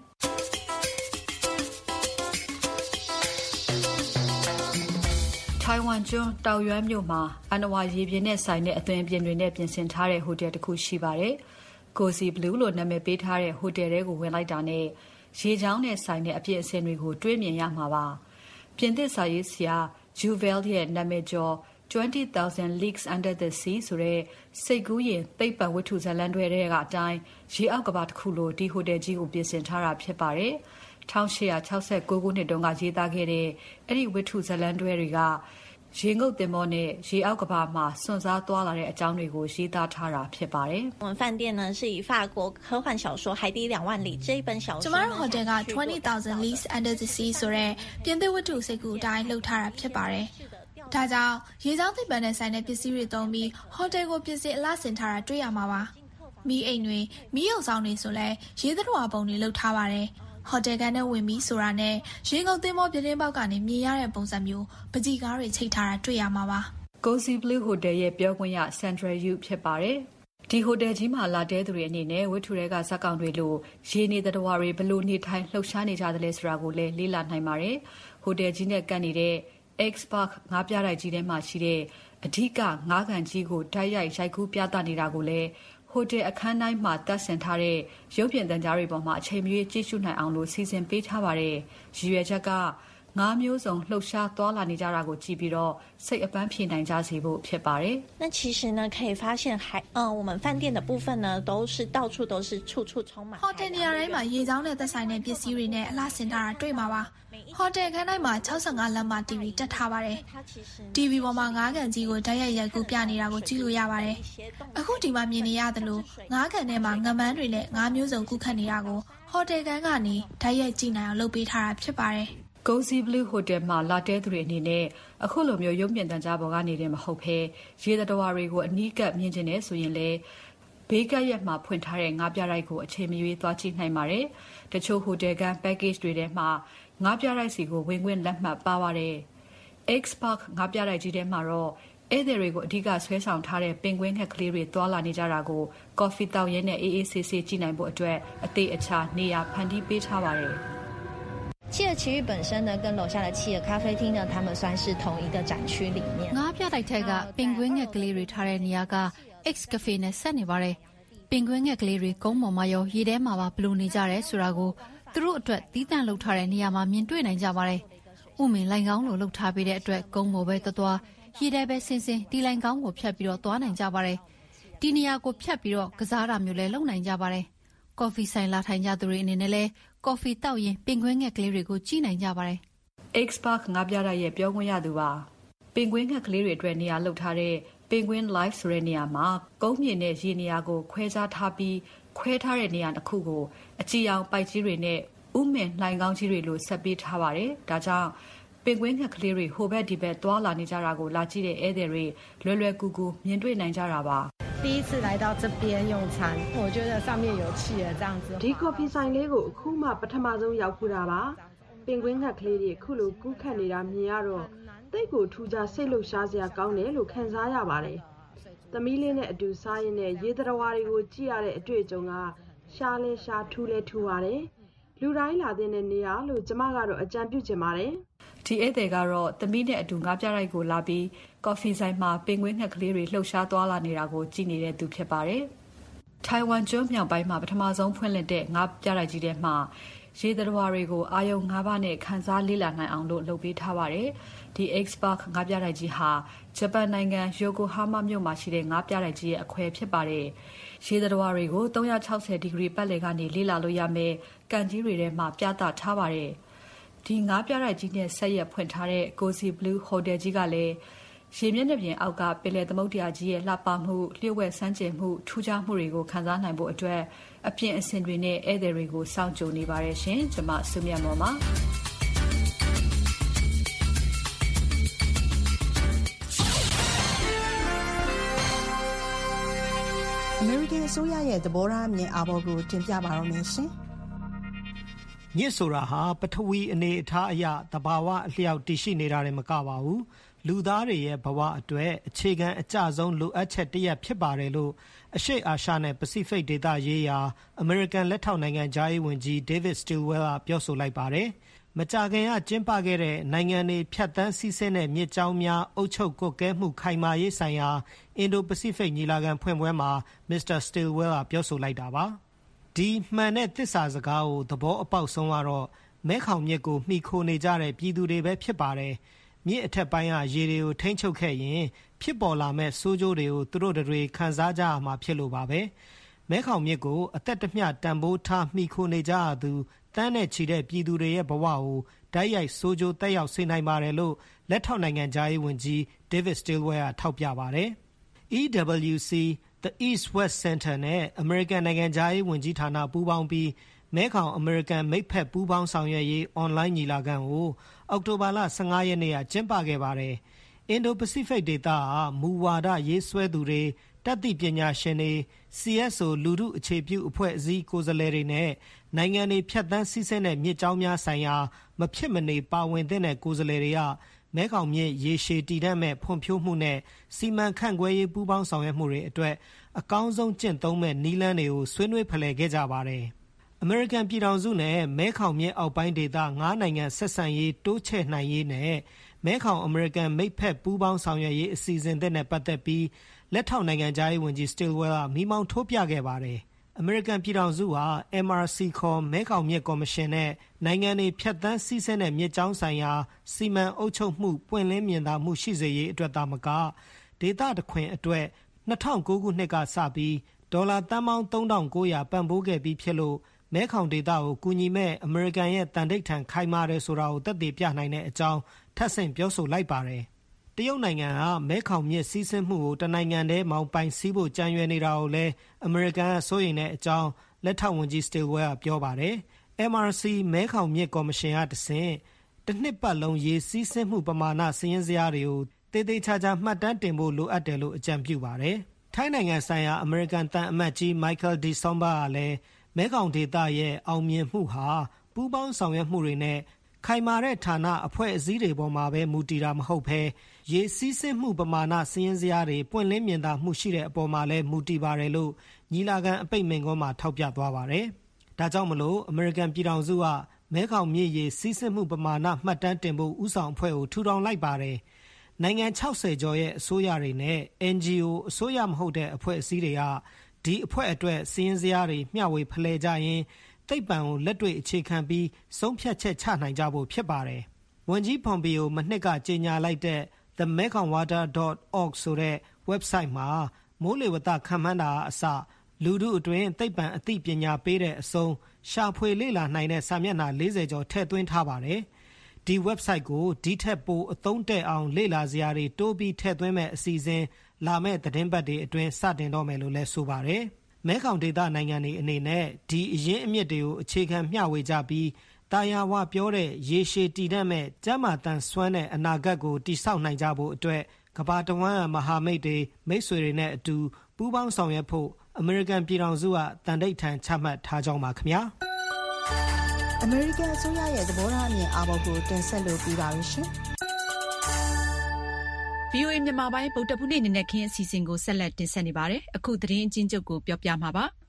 ထိုင်ဝမ်ကျွန်းတောင်ရွမ်းမြို့မှာအနဝါရေပြင်းနဲ့ဆိုင်တဲ့အသွင်အပြင်တွေနဲ့ပြင်ဆင်ထားတဲ့ဟိုတယ်တစ်ခုရှိပါတယ်။ Cozy Blue လို့နာမည်ပေးထားတဲ့ဟိုတယ်တွေကိုဝင်လိုက်တာနဲ့ရေချောင်းနဲ့ဆိုင်တဲ့အပြင်အစင်တွေကိုတွေ့မြင်ရမှာပါ။ပြင်သစ်စာရေးဆရာ Jules ရဲ့နာမည်ကျော်twenty thousand Leagues Under the Sea ဆိုတဲ့စိတ်ကူးရင်သိပ္ပံဝတ္ထုဇာတ်လမ်းတွေထဲကအတိုင်းရေအောက်ကဘာတစ်ခုလိုဒီဟိုတယ်ကြီးကိုပြင်ဆင်ထားတာဖြစ်ပါတယ်။eighteen sixty-nineခုနှစ်တုန်းကရေးသားခဲ့တဲ့အဲ့ဒီဝတ္ထုဇာတ်လမ်းတွေကရေငုပ်သင်္ဘောနဲ့ရေအောက်ကဘာမှာစွန့်စားသွားလာတဲ့အကြောင်းတွေကိုရေးသားထားတာဖြစ်ပါတယ်။我们饭店呢是以法国科幻小说《海底两万里》这一本小说。 ကျမတို့ဟိုတယ်ကtwenty thousand Leagues Under the Sea ဆိုတဲ့ပြင်သစ်ဝတ္ထုစိတ်ကူးအတိုင်းလှုပ်ထားတာဖြစ်ပါတယ်။ဒါကြောင့်ရေကြောင်းသိပ္ပံနဲ့ဆိုင်တဲ့ပစ္စည်းတွေသုံးပြီးဟိုတယ်ကိုပြင်ဆင်အလားဆင်ထားတာတွေ့ရမှာပါ။မီးအိမ်တွေမီးရုံဆောင်တွေဆိုလဲရေသတ္တဝါပုံတွေလှုပ်ထားပါတယ်။ဟိုတယ်ကနေဝင်ပြီးဆိုတာနဲ့ရေငုပ်သင်္ဘောပြတင်းပေါက်ကနေမြင်ရတဲ့ပုံစံမျိုးပကြီကားတွေချိတ်ထားတာတွေ့ရမှာပါ Cozy Blue Hotel ရဲ့ပြောခွင့်ရ Sandra Yu ဖြစ်ပါတယ်။ဒီဟိုတယ်ကြီးမှာလာတဲ့သူတွေအနေနဲ့ဝတ္ထုတွေကဇာတ်ကောင်တွေလိုရေနေသတ္တဝါတွေဘလို့နေထိုင်လှုပ်ရှားနေကြတယ်လဲဆိုတာကိုလည်းလေ့လာနိုင်ပါတယ်။ဟိုတယ်ကြီးနဲ့ကပ်နေတဲ့ X-Park ငါးပြားတိုက်ကြီးထဲမှာရှိတဲ့အဓိကငါးကန်ကြီးကိုတိုက်ရိုက်ရိုက်ကူးပြသနေတာကိုလည်းဟိုတယ်အခန်းတိုင်းမှာတပ်ဆင်ထားတဲ့ရုပ်ပြင်သံကြားတွေပေါ်မှာအချိန်မရွေးကြည့်ရှုနိုင်အောင်လို့စီစဉ်ပေးထားပါတယ်။ရည်ရွယ်ချက်ကငါးမျိုးစုံလှုပ်ရှားသွားလာနေကြတာကိုကြည့်ပြီးတော့စိတ်အပန်းဖြေနိုင်ကြစေဖို့ဖြစ်ပါတယ်။那其实呢可以发现海嗯我们饭店的部分呢都是到处都是处处充满。 ဟိုတယ်နေရာတိုင်းမှာရေချောင်းနဲ့သက်ဆိုင်တဲ့ပစ္စည်းတွေနဲ့အလားဆင်ထားတာတွေ့မှာပါ။ဟိုတယ်ခန်းတိုင်းမှာsixty-fiveလက်မ တီဗီ တက်ထားပါတယ်။ တီဗီ ပေါ်မှာငါးကန်ကြီးကိုတိုက်ရိုက်ရိုက်ကူးပြနေတာကိုကြည့်လို့ရပါတယ်။အခုဒီမှာမြင်နေရသလိုငါးကန်ထဲမှာငမန်းတွေနဲ့ငါးမျိုးစုံကူးခတ်နေတာကိုဟိုတယ်ကန်ကနေတိုက်ရိုက်ကြည့်နိုင်အောင်လုပ်ပေးထားတာဖြစ်ပါတယ်။ Cozy Blue Hotel မှာလာတဲ့သူတွေအနေနဲ့အခုလိုမျိုးရုပ်မြင်သံကြားပေါ်ကနေတယ်မဟုတ်ဘဲရေသတ္တဝါတွေကိုအနီးကပ်မြင်ကျင်နေဆိုရင်လေဘေးကရက်မှာဖွင့်ထားတဲ့ငါးပြားတိုက်ကိုအချိန်မရွေးသွားကြည့်နိုင်ပါတယ်။တချို့ဟိုတယ်က package တွေထဲမှာငါးပြားတိုက်စီကိုဝင်ခွင့်လက်မှတ်ပါပါတယ်။ X-Park ငါးပြားတိုက်ကြီးထဲမှာတော့ဧည့်သည်တွေကိုအဓိကဆွဲဆောင်ထားတဲ့ပင်ကွင်းငှက်ကလေးတွေသွားလာနေကြတာကိုကော်ဖီတောက်ရင်းနဲ့အေးအေးဆေးဆေးကြည့်နိုင်ဖို့အတွက်အသေးအချာနေရာဖန်တီးပေးထားပါတယ်။企鹅奇遇本身呢，跟楼下的企鹅咖啡厅呢，他们算是同一个展区里面。 ငါးပြတိုက်ထက်ကပင်ကွင်းငှက်ကလေးတွေထားတဲ့နေရာက X Cafe နဲ့ဆက်နေပါတယ်။ပင်ကွင်းငှက်ကလေးတွေကုန်းပေါ်မှာရောရေထဲမှာပါဘလို့နေကြရဲဆိုတာကိုသူတို့အတွက်သီးသန့်လှုပ်ထားတဲ့နေရာမှာမြင်တွေ့နိုင်ကြပါတယ်။ဥမင်လိုင်ကောင်းလိုလှုပ်ထားပေးတဲ့အတွက်ကုန်းပေါ်ပဲသွားသွားရေထဲပဲဆင်းဆင်းဒီလိုင်ကောင်းကိုဖြတ်ပြီးတော့သွားနိုင်ကြပါတယ်။ဒီနေရာကိုဖြတ်ပြီးတော့ကစားတာမျိုးလည်းလုပ်နိုင်ကြပါတယ်။ကော်ဖီဆိုင်လာထိုင်ကြသူတွေအနေနဲ့လည်းကော်ဖီတောက်ရင်ပင်ကွင်းငှက်ကလေးတွေကိုကြည့်နိုင်ကြပါတယ်။ X-Park ငါးပြားတိုက်ရဲ့ပြောခွင့်ရသူပါ။ပင်ကွင်းငှက်ကလေးတွေအတွက်နေရာလှုပ်ထားတဲ့ပင်ကွင်း Live ဆိုတဲ့နေရာမှာကုန်းမြင့်တဲ့ရေနေရာကိုခွဲခြားထားပြီးခွဲထားတဲ့နေရာတစ်ခုကိုအကြည်အောင်ပိုက်ကြီးတွေနဲ့ဥမင်လှိုင်ကောင်းကြီးတွေလိုဆက်ပေးထားပါတယ်။ဒါကြောင့်ပင်ကွင်းငှက်ကလေးတွေဟိုဘက်ဒီဘက်သွားလာနေကြတာကိုလာကြည့်တဲ့ဧည့်သည်တွေလွယ်လွယ်ကူကူမြင်တွေ့နိုင်ကြတာပါ။第一次来到这边用餐，我觉得上面有企鹅这样子。 ဒီကော်ဖီဆိုင်လေးကိုအခုမှပထမဆုံးရောက်ခုတာပါ။ပင်ကွင်းငှက်ကလေးတွေခုလိုကူးခတ်နေတာမြင်ရတော့တိတ်ကိုထူးခြားစိတ်လှုပ်ရှားစရာကောင်းတယ်လို့ခံစားရပါတယ်။သမီးလေးနဲ့အတူစားရင်းနဲ့ရေသတ္တဝါတွေကိုကြည့်ရတဲ့အတွေ့အကြုံကရှားလဲရှားထူးလဲထူးပါတယ်။လူတိုင်းလာတဲ့နေရာလို့ကျမကတော့အကြံပြုချင်ပါတယ်။ဒီဧည့်သည်ကတော့သမီးနဲ့အတူငါးပြားတိုက်ကိုလာပြီးကော်ဖီဆိုင်မှာပင်ကွင်းငှက်ကလေးတွေလှုပ်ရှားသွားလာနေတာကိုကြည့်နေတဲ့သူဖြစ်ပါတယ်။ထိုင်ဝမ်ကျွန်းမြောက်ပိုင်းမှာပထမဆုံးဖွင့်လှစ်တဲ့ငါးပြားတိုက်ကြီးထဲမှာရေသတ္တဝါတွေကိုအာယုံငါးပါးနဲ့ခန်းစားလေ့လာနိုင်အောင်လို့လုပ်ပေးထားပါတယ်။ဒီ X-Park ငါးပြားတိုက်ကြီးဟာဂျပန်နိုင်ငံယိုကိုဟာမာမြို့မှာရှိတဲ့ငါးပြားတိုက်ကြီးရဲ့အခွဲဖြစ်ပါတယ်။ရေသတ္တဝါတွေကိုthree hundred sixtyဒီဂရီပတ်လည်ကနေလေ့လာလို့ရမယ်။ကန်ကြီးတွေထဲမှာပြသထားပါတယ်။ဒီငါးပြားတိုက်ကြီးနဲ့ဆက်ရက်ဖွင့်ထားတဲ့ Cozy Blue Hotel ကြီးကလည်းရေမျက်နှာပြင်အောက်ကပင်လယ်သမုဒ္ဒရာကြီးရဲ့လှပမှုလျှို့ဝှက်ဆန်းကျင်မှုထူးခြားမှုတွေကိုခံစားနိုင်ဖို့အတွက်အပြင်အဆင်တွေနဲ့ဧည့်သည်တွေကိုစောင့်ကြိုနေပါတယ်ရှင်။ကျွန်မစုမြတ်မော်ပါအမေရိကန်အစိုးရရဲ့သဘောထားအမြင်အာဘော်ကိုတင်ပြပါတော့မယ်ရှင်ညစ်ဆိုတာဟာပထဝီအနေအထားအရသဘာဝအလျောက်တည်ရှိနေတာတွေမကပါဘူးလူသားတွေရဲ့ဘဝအတွက်အခြေခံအကျဆုံးလိုအပ်ချက်တစ်ရပ်ဖြစ်ပါတယ်လို့အရှေ့အာရှနဲ့ပစိဖိတ်ဒေသရေးရာအမေရိကန်လက်ထောက်နိုင်ငံခြားရေးဝန်ကြီး David Stilwell ကပြောဆိုလိုက်ပါတယ်မကြာခင်ကကျင်းပခဲ့တဲ့နိုင်ငံတွေဖြတ်သန်းစီးဆင်းတဲ့မြစ်ကြောင်းများအုပ်ချုပ်ကွပ်ကဲမှုခိုင်မာရေးဆိုင်ရာအင်ဒိုပစိဖိတ်ညီလာခံဖွင့်ပွဲမှာ မစ္စတာ Stilwell ကပြောဆိုလိုက်တာပါဒီမှန်တဲ့သစ္စာစကားကိုသဘောအပေါက်ဆုံးကတော့မဲခေါင်မြစ်ကိုမှီခိုနေကြတဲ့ပြည်သူတွေပဲဖြစ်ပါတယ်မြစ်အထက်ပိုင်းကရေတွေကိုထိန်းချုပ်ခဲ့ရင်ဖြစ်ပေါ်လာမဲ့ဆိုးကျိုးတွေကိုသူတို့တွေခံစားကြရမှာဖြစ်လို့ပါပဲမဲခေါင်မြစ်ကိုအသက်တမျှတန်ဖိုးထားမှီခိုနေကြရသူတန်းနဲ့ချီတဲ့ပြည်သူတွေရဲ့ဘဝကိုဓာတ်ရိုက်ဆိုးကျိုးတက်ရောက်စေနိုင်ပါတယ်လို့လက်ထောက်နိုင်ငံခြားရေးဝန်ကြီး David Stilwell ကထောက်ပြပါတယ် E W C The East West Center နဲ့ American နိုင်ငံခြားရေးဝန်ကြီးဌာနပူးပေါင်းပြီးမဲခေါင် American မိတ်ဖက်ပူးပေါင်းဆောင်ရွက်ရေးအွန်လိုင်းညီလာခံကိုအောက်တိုဘာလဆယ့်ငါးရက်နေ့ကကျင်းပခဲ့ပါတယ်။ Indo-Pacific ဒေသဟာမူဝါဒရေးဆွဲသူတွေတတ်သိပညာရှင်တွေ C S O လူထုအခြေပြုအဖွဲ့အစည်းကိုယ်စားလှယ်တွေနဲ့နိုင်ငံတွေဖြတ်သန်းစီးဆင်းတဲ့မြစ်ကြောင်းများဆိုင်ရာမဖြစ်မနေပါဝင်တဲ့ကိုယ်စားလှယ်တွေကမဲခေါင်မြစ်ရေရှည်တည်တံ့မဲ့ဖွံ့ဖြိုးမှုနဲ့စီမံခန့်ခွဲရေးပူးပေါင်းဆောင်ရွက်မှုတွေအတွက်အကောင်းဆုံးကျင့်သုံးမဲ့နည်းလမ်းတွေကိုဆွေးနွေးဖလှယ်ခဲ့ကြပါတယ်။ အမေရိကန်ပြည်ထောင်စုနဲ့မဲခေါင်မြစ်အောက်ပိုင်းဒေသငါးနိုင်ငံဆက်ဆံရေးတိုးချဲ့နိုင်ရေးနဲ့မဲခေါင်အမေရိကန်မိတ်ဖက်ပူးပေါင်းဆောင်ရွက်ရေးအစီအစဉ်တွေနဲ့ပတ်သက်ပြီးလက်ထောက်နိုင်ငံခြားရေးဝန်ကြီး Stilwell ကမိမောင်းထိုးပြခဲ့ပါတယ်။အမေရိကန်ပြည်ထောင်စုဟာ M R C ခေါ်မဲခေါင်မြစ်ကော်မရှင်နဲ့နိုင်ငံတွေဖြတ်သန်းစီးဆင်းတဲ့မြစ်ကြောင်းဆိုင်ရာစီမံအုပ်ချုပ်မှုပွင့်လင်းမြင်သာမှုရှိစေရေးအတွက်သာမကဒေသတခွင်အတွက်၂၀၀၉ခုနှစ်ကစပြီးဒေါ်လာသန်းပေါင်း၃ထောင်ကိုးရာပံ့ပိုးခဲ့ပြီးဖြစ်လို့မဲခေါင်ဒေသကိုကူညီမဲ့အမေရိကန်ရဲ့တန်ဋိဌာန်ခိုင်မာတယ်ဆိုတာကိုသက်သေပြနိုင်တဲ့အကြောင်းထပ်ဆင့်ပြောဆိုလိုက်ပါတယ်။တရုတ်နိုင်ငံဟာမဲခေါင်မြစ်စီးဆင်းမှုကိုတနိုင်ငံတည်းမောင်းပိုင်စီးဖို့ကြံရွယ်နေတာကိုလည်းအမေရိကန်ကစိုးရိမ်တဲ့အကြောင်းလက်ထောက်ဝန်ကြီး Stilwell ကပြောပါတယ်။ M R C မဲခေါင်မြစ်ကော်မရှင်ကတဆင့်တစ်နှစ်ပတ်လုံးရေစီးဆင်းမှုပမာဏစာရင်းဇယားတွေကိုတေးသေးချာချာမှတ်တမ်းတင်ဖို့လိုအပ်တယ်လို့အကြံပြုပါတယ်။ထိုင်းနိုင်ငံဆိုင်ရာအမေရိကန်တန်အမတ်ကြီး Michael D. Somba ကလည်းမဲခေါင်ဒေသရဲ့အောင်မြင်မှုဟာပူးပေါင်းဆောင်ရွက်မှုတွေနဲ့ခိုင်မာတဲ့ဌာနအဖွဲ့အစည်းတွေပေါ်မှာပဲမူတည်တာမဟုတ်ဘဲရေစီးဆင်းမှုပမာဏစည်ရင်းစရာတွေပွင့်လင်းမြင်သာမှုရှိတဲ့အပေါ်မှာလည်းမူတည်ပါတယ်လို့ညီလာခံအပိတ်မိန့်ခွန်းမှာထောက်ပြသွားပါတယ်။ဒါကြောင့်မလို့အမေရိကန်ပြည်ထောင်စုကမဲခေါင်မြစ်ရေစီးဆင်းမှုပမာဏမှတ်တမ်းတင်ဖို့ဦးဆောင်အဖွဲ့ကိုထူထောင်လိုက်ပါတယ်။နိုင်ငံ၆၀ကျော်ရဲ့အစိုးရတွေနဲ့ N G O အစိုးရမဟုတ်တဲ့အဖွဲ့အစည်းတွေကဒီအဖွဲ့အတွက်စည်ရင်းစရာတွေမျှဝေဖလှယ်ကြရင်သိပ္ပံကိုလက်တွေ့အခြေခံပြီးဆုံးဖြတ်ချက်ချနိုင်ကြဖို့ဖြစ်ပါတယ်။ဝန်ကြီး Pompeo မနှစ်ကကြေညာလိုက်တဲ့ the mekong water dot org ဆိုတဲ့ website မှာမိုးလေဝသခန့်မှန်းတာအစလူထုအတွင်းသိပ္ပံအသိပညာပေးတဲ့အဆုံးရှာဖွေလေ့လာနိုင်တဲ့စာမျက်နှာ၄၀ကျော်ထည့်သွင်းထားပါတယ်။ဒီ website ကိုဒီထက်ပိုအသုံးတဲ့အောင်လေ့လာစရာတွေတိုးပြီးထည့်သွင်းမဲ့အစီအစဉ်လာမဲ့သတင်းပတ်တွေအတွင်းစတင်တော့မယ်လို့လည်းဆိုပါတယ်။မဲခေါင်ဒေသနိုင်ငံတွေအနေနဲ့ဒီအရင်းအမြစ်တွေကိုအခြေခံမျှဝေကြပြီးတာယာဝပြောတဲ့ရေရှည်တည်တံ့မဲ့ကျမ်းမာတန်ဆွမ်းတဲ့အနာဂတ်ကိုတည်ဆောက်နိုင်ကြဖို့အတွက်ကမ္ဘာတဝန်းမဟာမိတ်တွေမိတ်ဆွေတွေနဲ့အတူပူးပေါင်းဆောင်ရွက်ဖို့အမေရိကန်ပြည်ထောင်စုကတန်ဋိဌာန်ချမှတ်ထားကြောင်းပါခင်ဗျာ။အမေရိကန်အစိုးရရဲ့သဘောထားအမြင်အာဘော်ကိုတင်ဆက်လို့ပြီးပါပြီရှင်။ဗွီအိုအေ မြန်မာပိုင်းဗုဒ္ဓဖူးနေ့နေ့နဲ့ခင်းအစီအစဉ်ကိုဆက်လက်တင်ဆက်နေပါတယ်။အခုသတင်းအချင်းချုပ်ကိုပြောပြမှာပါ။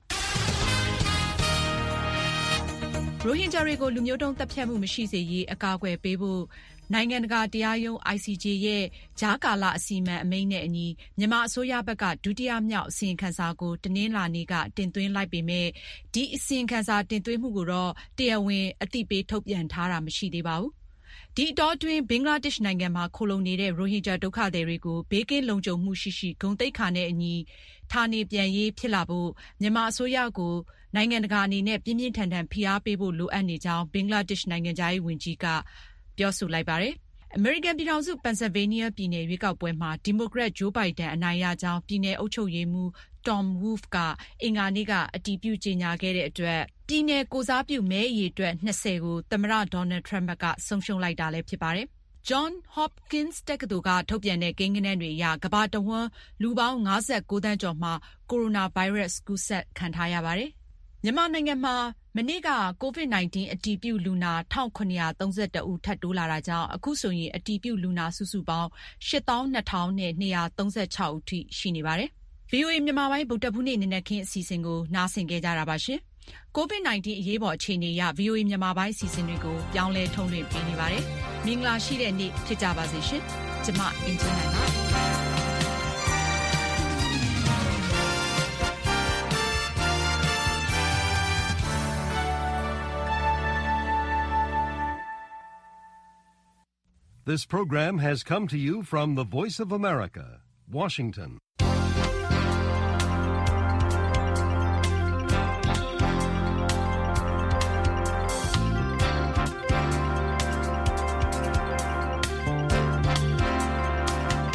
ရိုဟင်ဂျာတွေကိုလူမျိုးတုံးသတ်ဖြတ်မှုမရှိစေရေးအကာအကွယ်ပေးဖို့နိုင်ငံတကာတရားရုံး I C J ရဲ့ကြားကာလအစီအမံအမိန့်နဲ့အညီမြန်မာအစိုးရဘက်ကဒုတိယမြောက်အစီရင်ခံစာကိုတနင်္လာနေ့ကတင်သွင်းလိုက်ပေမဲ့ဒီအစီရင်ခံစာတင်သွင်းမှုကိုတော့တရားဝင်အသိပေးထုတ်ပြန်ထားတာမရှိသေးပါဘူး။ဒီအတောအတွင်းဘင်္ဂလားဒေ့ရှ်နိုင်ငံမှာခိုလုံနေတဲ့ရိုဟင်ဂျာဒုက္ခသည်တွေကိုဘေးကင်းလုံခြုံမှုရှိရှိဂုဏ်သိက္ခာနဲ့အညီဌာနေပြန်ရေးဖြစ်လာဖို့မြန်မာအစိုးရကိုနိုင်ငံတကာအနေနဲ့ပြင်းပြင်းထန်ထန်ဖိအားပေးဖို့လိုအပ်နေကြောင်းဘင်္ဂလားဒေ့ရှ်နိုင်ငံသားရေးဝန်ကြီးကပြောဆိုလိုက်ပါတယ်။ အမေရိကန်ပြည်ထောင်စုပန်ဆယ်ဗေးနီးယားပြည်နယ်ရွေးကောက်ပွဲမှာဒီမိုကရက်ဂျိုးဘိုင်ဒန်အနိုင်ရကြောင်းပြည်နယ်အုပ်ချုပ်ရေးမှူး Tom Wolf ကအင်္ဂါနေ့ကအတည်ပြုကြေညာခဲ့တဲ့အတွက်ပြည်နယ်ကိုယ်စားပြုမဲအရေအတွက်၂၀ကိုသမ္မတဒေါ်နယ်ထရမ့်ကဆုံးရှုံးလိုက်တာလည်းဖြစ်ပါတယ်။ Johns Hopkins တက္ကသိုလ်ကထုတ်ပြန်တဲ့ကိန်းဂဏန်းတွေအရကမ္ဘာတဝန်းလူပေါင်း၅၉သန်းကျော်မှာကိုရိုနာဗိုင်းရပ်စ်ကူးစက်ခံထားရပါတယ်။မြန်မာနိုင်ငံမှာမနေ့က ကိုဗစ် ၁၉ အတည်ပြုလူနာ ၁၇၃၁ ဦးထပ်တိုးလာတာကြောင့်အခုဆိုရင်အတည်ပြုလူနာစုစုပေါင်း ၈၂၂၃၆ ဦးထိရှိနေပါတယ်။ ဗွီအိုအေမြန်မာပိုင်းဗုဒ္ဓဟူးနေ့နံနက်ခင်းအစီအစဉ်ကိုနားဆင်ခဲ့ကြတာပါရှင်။ ကိုဗစ် ၁၉ အရေးပေါ်အခြေအနေအရ ဗွီအိုအေမြန်မာပိုင်းအစီအစဉ်တွေကိုပြောင်းလဲထုတ်လွှင့်ပေးနေပါတယ်။မင်္ဂလာရှိတဲ့နေ့ဖြစ်ကြပါစေရှင်။ကျမအင်ဂျင်နိုင်ပါ This program has come to you from the Voice of America, Washington.